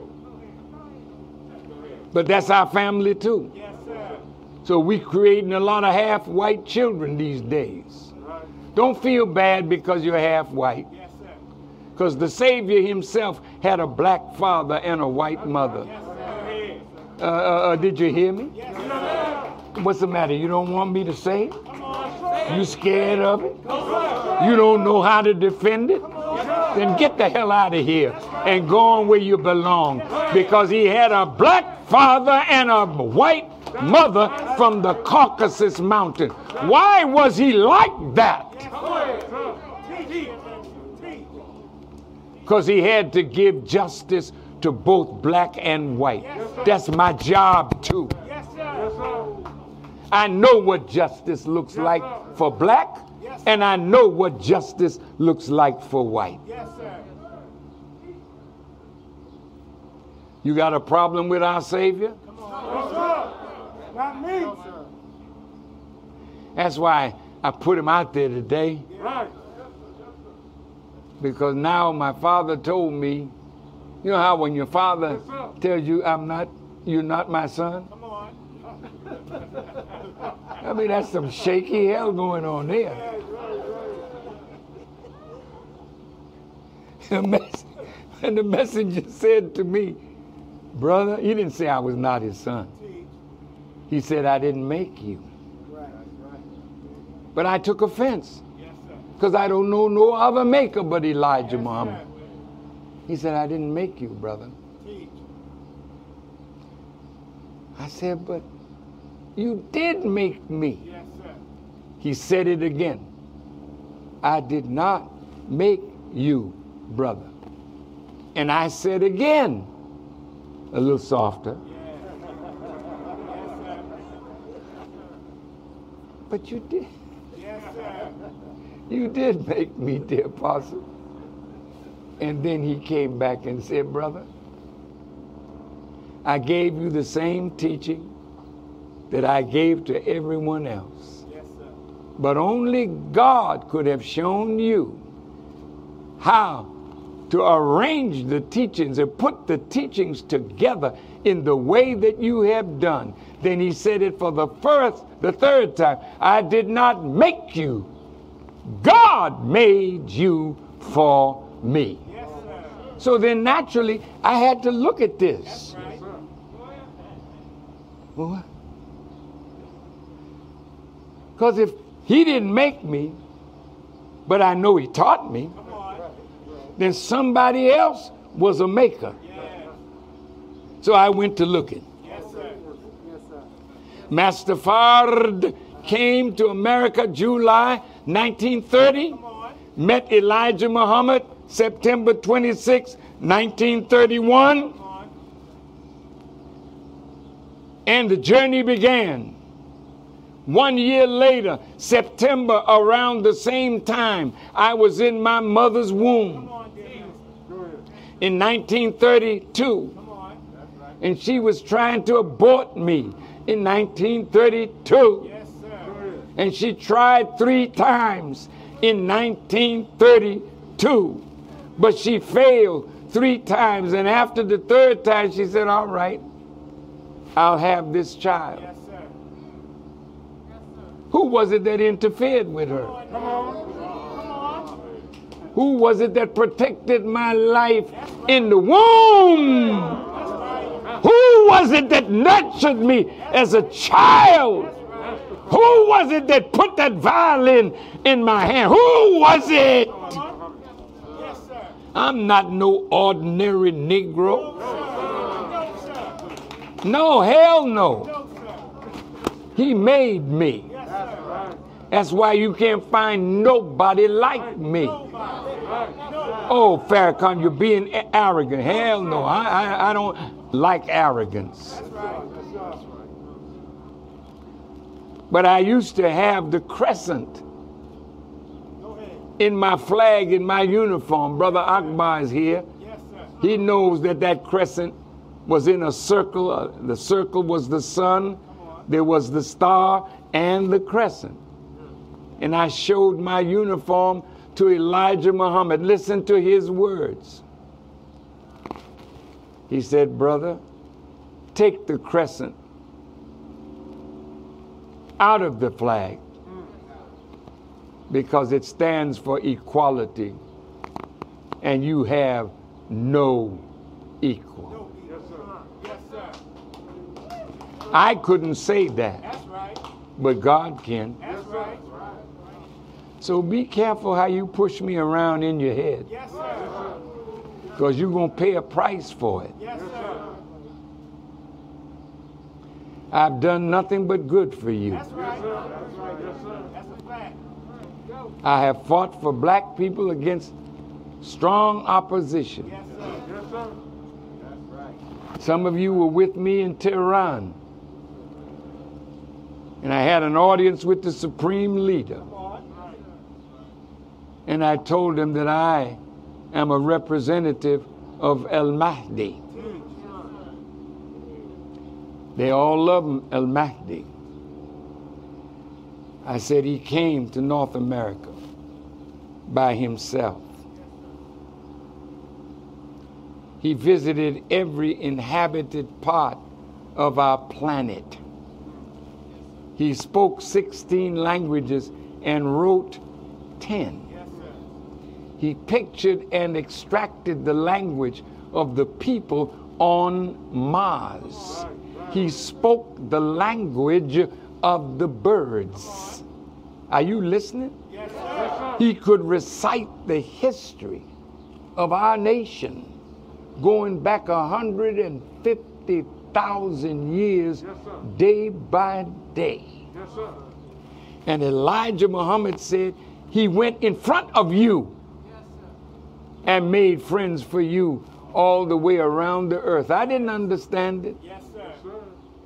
right. But that's our family too. Yes, sir. So we creating a lot of half-white children these days. Right. Don't feel bad because you're half-white. Yes, sir. Because the Savior himself had a black father and a white mother. Yes, sir. Did you hear me? Yes, sir. What's the matter? You don't want me to say it? Come on. You scared of it? You don't know how to defend it? Then get the hell out of here and go on where you belong. Because he had a black father and a white mother from the Caucasus Mountain. Why was he like that? Because he had to give justice to both black and white. That's my job too. Yes, sir. Yes, sir. I know what justice looks like for black, and I know what justice looks like for white. Yes, sir. You got a problem with our Savior? Yes, sir. Not me. That's why I put him out there today, Right. because now my father told me, you know how when your father Yes, sir. tells you, you're not my son? Come on. I mean, that's some shaky hell going on there. And the messenger said to me, brother, he didn't say I was not his son. He said, I didn't make you. Right. But I took offense Yes, sir. because I don't know no other maker but Elijah Yes, Muhammad. sir. He said, I didn't make you, brother. Teach. I said, but You did make me. Yes, sir. He said it again. I did not make you, brother. And I said again, a little softer. But you did. Yes, sir. You did make me, dear apostle. And then he came back and said, brother, I gave you the same teaching that I gave to everyone else. Yes, sir. But only God could have shown you how to arrange the teachings and put the teachings together in the way that you have done. Then he said it for the third time. I did not make you. God made you for me. Yes, sir. So then naturally, I had to look at this. Right. What? Because if he didn't make me, but I know he taught me, Come on. then somebody else was a maker. Yes. So I went to looking. Yes, sir. Yes, sir. Master Fard came to America July 1930, Come on. met Elijah Muhammad September 26, 1931, Come on. and the journey began. 1 year later, September, around the same time, I was in my mother's womb Come on, Jesus. in 1932, Come on. and she was trying to abort me in 1932. Yes, sir. And she tried 3 times in 1932, but she failed 3 times. And after the 3rd time, she said, all right, I'll have this child. Yes, sir. Who was it that interfered with her? Come on. Come on. Who was it that protected my life in the womb? That's right. Who was it that nurtured me as a child? Who was it that put that violin in my hand? Who was it? Yes, sir. I'm not no ordinary Negro. No, sir. No, hell no. No, sir. He made me. Yes, sir. That's why you can't find nobody like me. Nobody. No. Oh, Farrakhan, you're being arrogant. Hell no. I don't like arrogance. That's right. But I used to have the crescent Go ahead. in my flag, in my uniform. Brother Akbar is here. Yes, sir. He knows that that crescent was in a circle. The circle was the sun. There was the star and the crescent. And I showed my uniform to Elijah Muhammad. Listen to his words. He said, brother, take the crescent out of the flag because it stands for equality and you have no equal. Yes, sir. Yes, sir. I couldn't say that, That's right. but God can. That's right. So be careful how you push me around in your head Yes, sir. because you're going to pay a price for it. Yes, sir. I've done nothing but good for you. That's right. That's right. Yes, sir. That's a fact. I have fought for black people against strong opposition. Yes, sir. Yes, sir. That's right. Some of you were with me in Tehran. And I had an audience with the supreme leader. Come on. And I told him that I am a representative of Al-Mahdi. They all love Al-Mahdi. I said he came to North America by himself. He visited every inhabited part of our planet. He spoke 16 languages and wrote 10. Yes, sir. He pictured and extracted the language of the people on Mars. He spoke the language of the birds. Are you listening? Yes, sir. He could recite the history of our nation going back 150 1,000 years Yes, sir. day by day. Yes, sir. And Elijah Muhammad said he went in front of you and made friends for you all the way around the earth. I didn't understand it, Yes, sir. Yes, sir.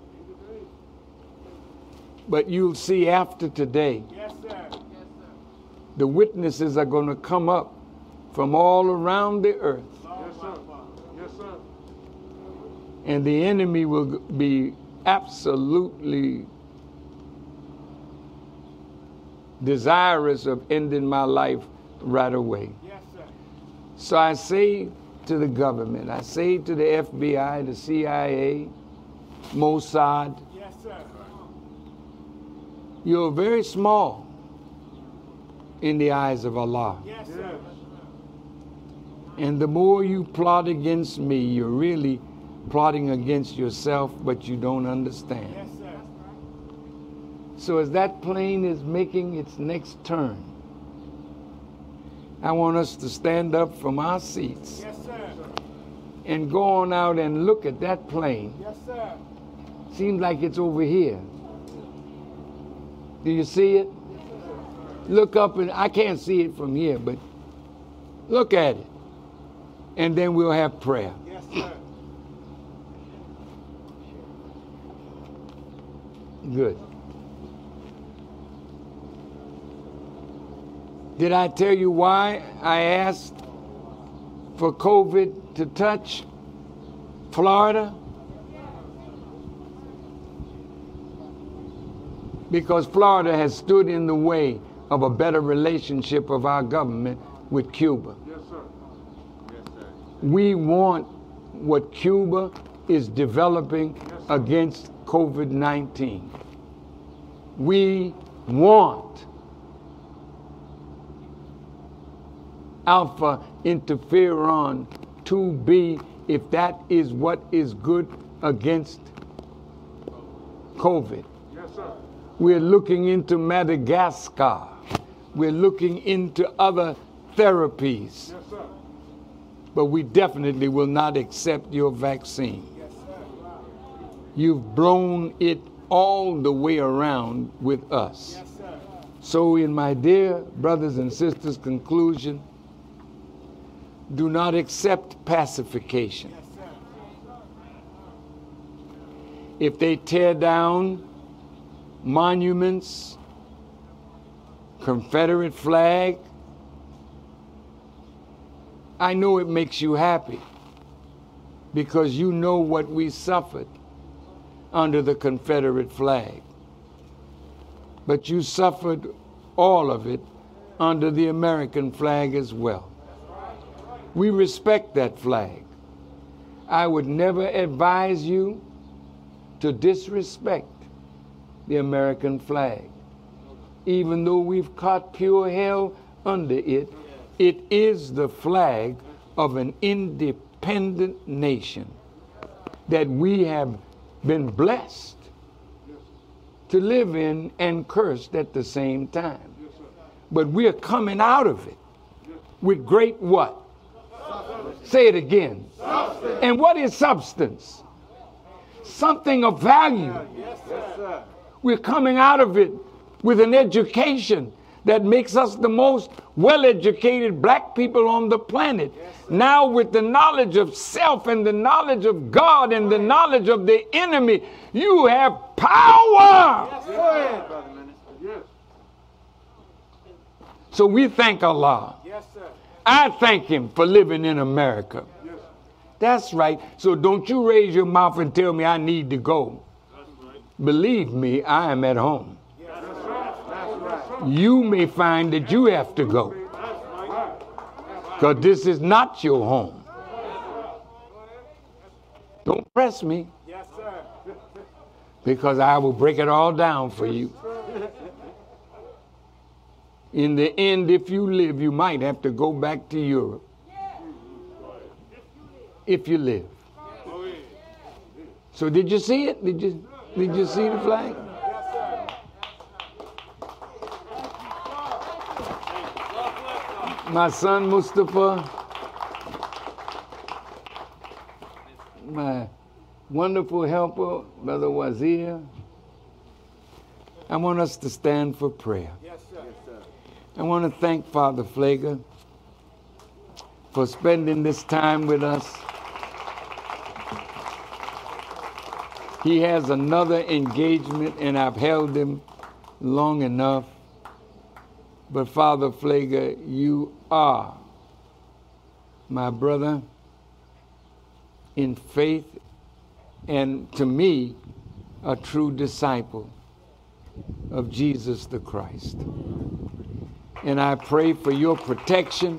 but you'll see after today, Yes, sir. the witnesses are going to come up from all around the earth, Yes, sir. Yes, sir. and the enemy will be absolutely desirous of ending my life right away. Yes, sir. So I say to the government, I say to the FBI, the CIA, Mossad, Yes, sir. you're very small in the eyes of Allah. Yes, Yes. sir. And the more you plot against me, you're really plotting against yourself, but you don't understand. Yes, sir. So as that plane is making its next turn, I want us to stand up from our seats Yes, sir. and go on out and look at that plane. Yes, sir. Seems like it's over here. Do you see it? Look up, and I can't see it from here, but look at it. And then we'll have prayer. Yes, sir. Good. Did I tell you why I asked for COVID to touch Florida? Because Florida has stood in the way of a better relationship of our government with Cuba. Yes, sir. Yes, sir. We want what Cuba is developing against COVID-19. We want alpha interferon 2B if that is what is good against COVID. Yes, sir. We're looking into Madagascar. We're looking into other therapies. Yes, sir. But we definitely will not accept your vaccine. Yes, sir. You've blown it all the way around with us. Yes, sir. So in my dear brothers and sisters, conclusion, do not accept pacification. Yes, sir. If they tear down monuments, Confederate flag, I know it makes you happy because you know what we suffered under the Confederate flag. But you suffered all of it under the American flag as well. We respect that flag. I would never advise you to disrespect the American flag. Even though we've caught pure hell under it, it is the flag of an independent nation that we have been blessed to live in and cursed at the same time. But we're coming out of it with great what? Say it again. Substance. And what is substance? Something of value. Yes, sir. We're coming out of it with an education that makes us the most well-educated black people on the planet. Now with the knowledge of self and the knowledge of God and the knowledge of the enemy, you have power. Yes, sir. Brother Minister. Yes. So we thank Allah. Yes, sir. I thank him for living in America. Yes. That's right. So don't you raise your mouth and tell me I need to go. That's right. Believe me, I am at home. Yes, Yes, sir. sir. That's right. You may find that you have to go That's right. because this is not your home. Don't press me Yes, sir. because I will break it all down for you. In the end, if you live, you might have to go back to Europe. If you live. So did you see it? Did you see the flag? Yes, sir. My son Mustafa, my wonderful helper, Brother Wazir. I want us to stand for prayer. Yes, sir. Yes, sir. I want to thank Father Pfleger for spending this time with us. He has another engagement, and I've held him long enough. But Father Pfleger, you are my brother in faith, and to me, a true disciple of Jesus the Christ. And I pray for your protection.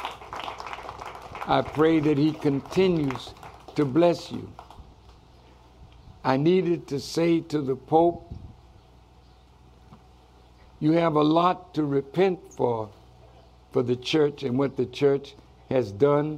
I pray that he continues to bless you. I needed to say to the Pope, you have a lot to repent for the church and what the church has done.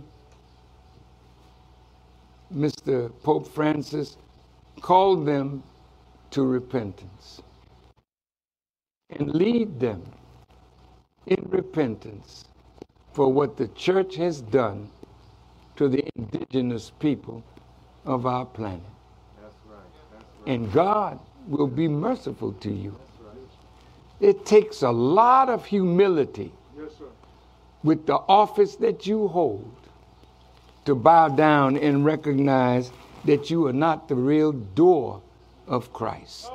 Mr. Pope Francis called them to repentance and lead them in repentance for what the church has done to the indigenous people of our planet. That's right. That's right. And God will be merciful to you. It takes a lot of humility Yes, sir. with the office that you hold to bow down and recognize that you are not the real door of Christ.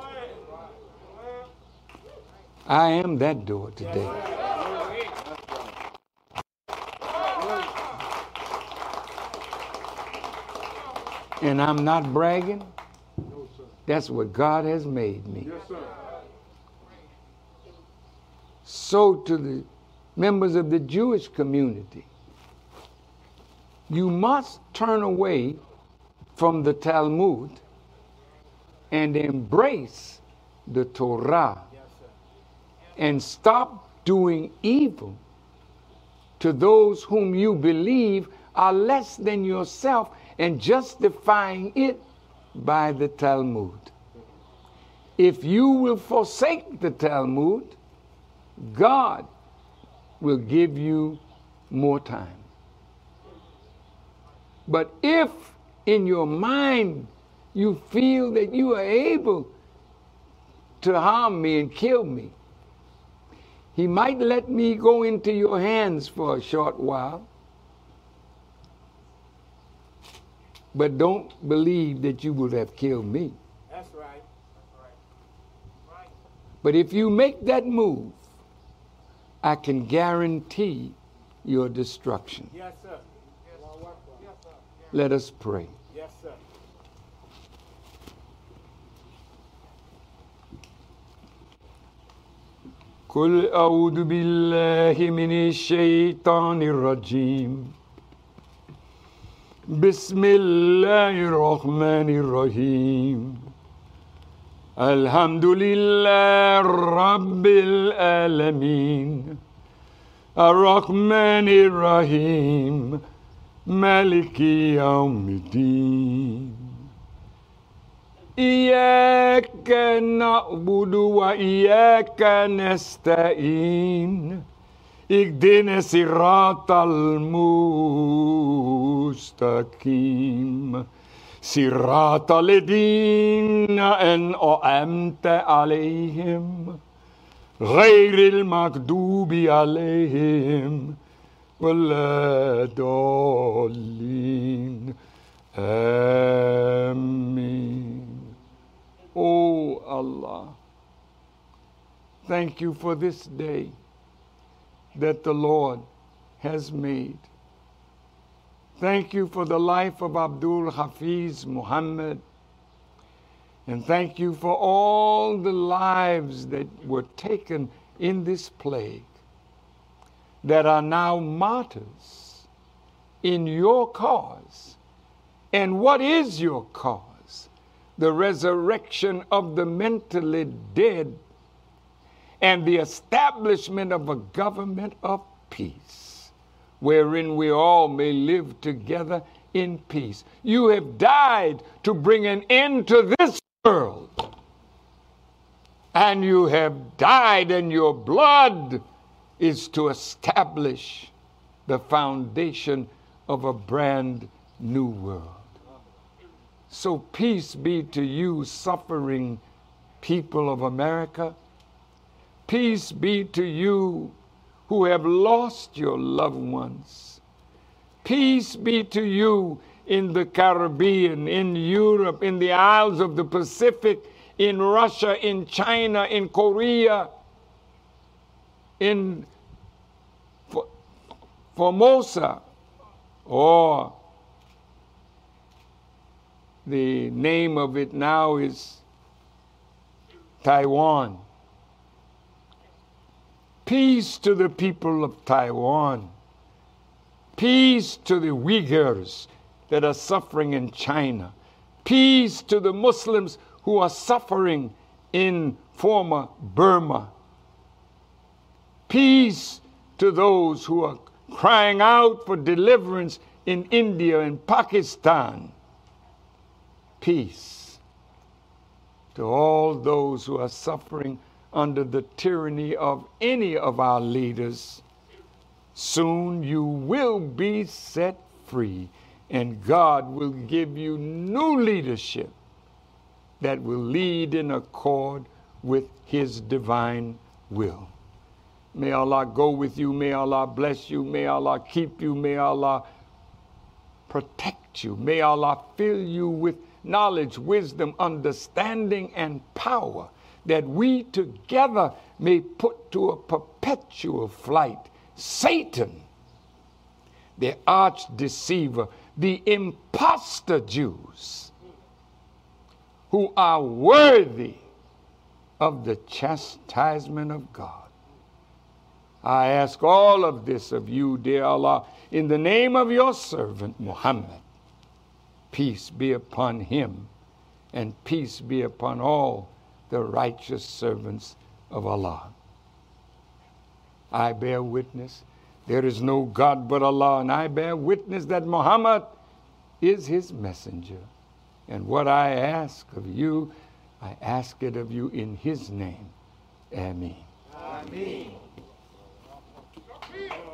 I am that door today. And I'm not bragging. No, sir. That's what God has made me. Yes, sir. So to the members of the Jewish community, you must turn away from the Talmud and embrace the Torah and stop doing evil to those whom you believe are less than yourself and justifying it by the Talmud. If you will forsake the Talmud, God will give you more time. But if in your mind you feel that you are able to harm me and kill me, he might let me go into your hands for a short while. But don't believe that you would have killed me. That's right. But if you make that move, I can guarantee your destruction. Yes, sir. Let us pray. Yes, sir. قل أعوذ بالله من الشيطان الرجيم بسم الله الرحمن الرحيم الحمد لله رب العالمين الرحمن الرحيم مالك يوم الدين إياك نعبد وإياك نستعين اهدنا الصراط المستقيم صراط الذين أنعمت عليهم غير المغضوب عليهم ولا الضالين آمين. Oh Allah, thank you for this day that the Lord has made. Thank you for the life of Abdul Hafiz Muhammad. And thank you for all the lives that were taken in this plague that are now martyrs in your cause. And what is your cause? The resurrection of the mentally dead and the establishment of a government of peace, wherein we all may live together in peace. You have died to bring an end to this world, and you have died, and your blood is to establish the foundation of a brand new world. So peace be to you, suffering people of America. Peace be to you who have lost your loved ones. Peace be to you in the Caribbean, in Europe, in the Isles of the Pacific, in Russia, in China, in Korea, in Formosa, or the name of it now is Taiwan. Peace to the people of Taiwan. Peace to the Uyghurs that are suffering in China. Peace to the Muslims who are suffering in former Burma. Peace to those who are crying out for deliverance in India and Pakistan. Peace to all those who are suffering under the tyranny of any of our leaders. Soon you will be set free, and God will give you new leadership that will lead in accord with His divine will. May Allah go with you. May Allah bless you. May Allah keep you. May Allah protect you. May Allah fill you with knowledge, wisdom, understanding, and power, that we together may put to a perpetual flight Satan, the arch deceiver, the impostor Jews, who are worthy of the chastisement of God. I ask all of this of you, dear Allah, in the name of your servant Muhammad. Peace be upon him, and peace be upon all the righteous servants of Allah. I bear witness there is no God but Allah, and I bear witness that Muhammad is his messenger. And what I ask of you, I ask it of you in his name. Ameen. Ameen. Ameen.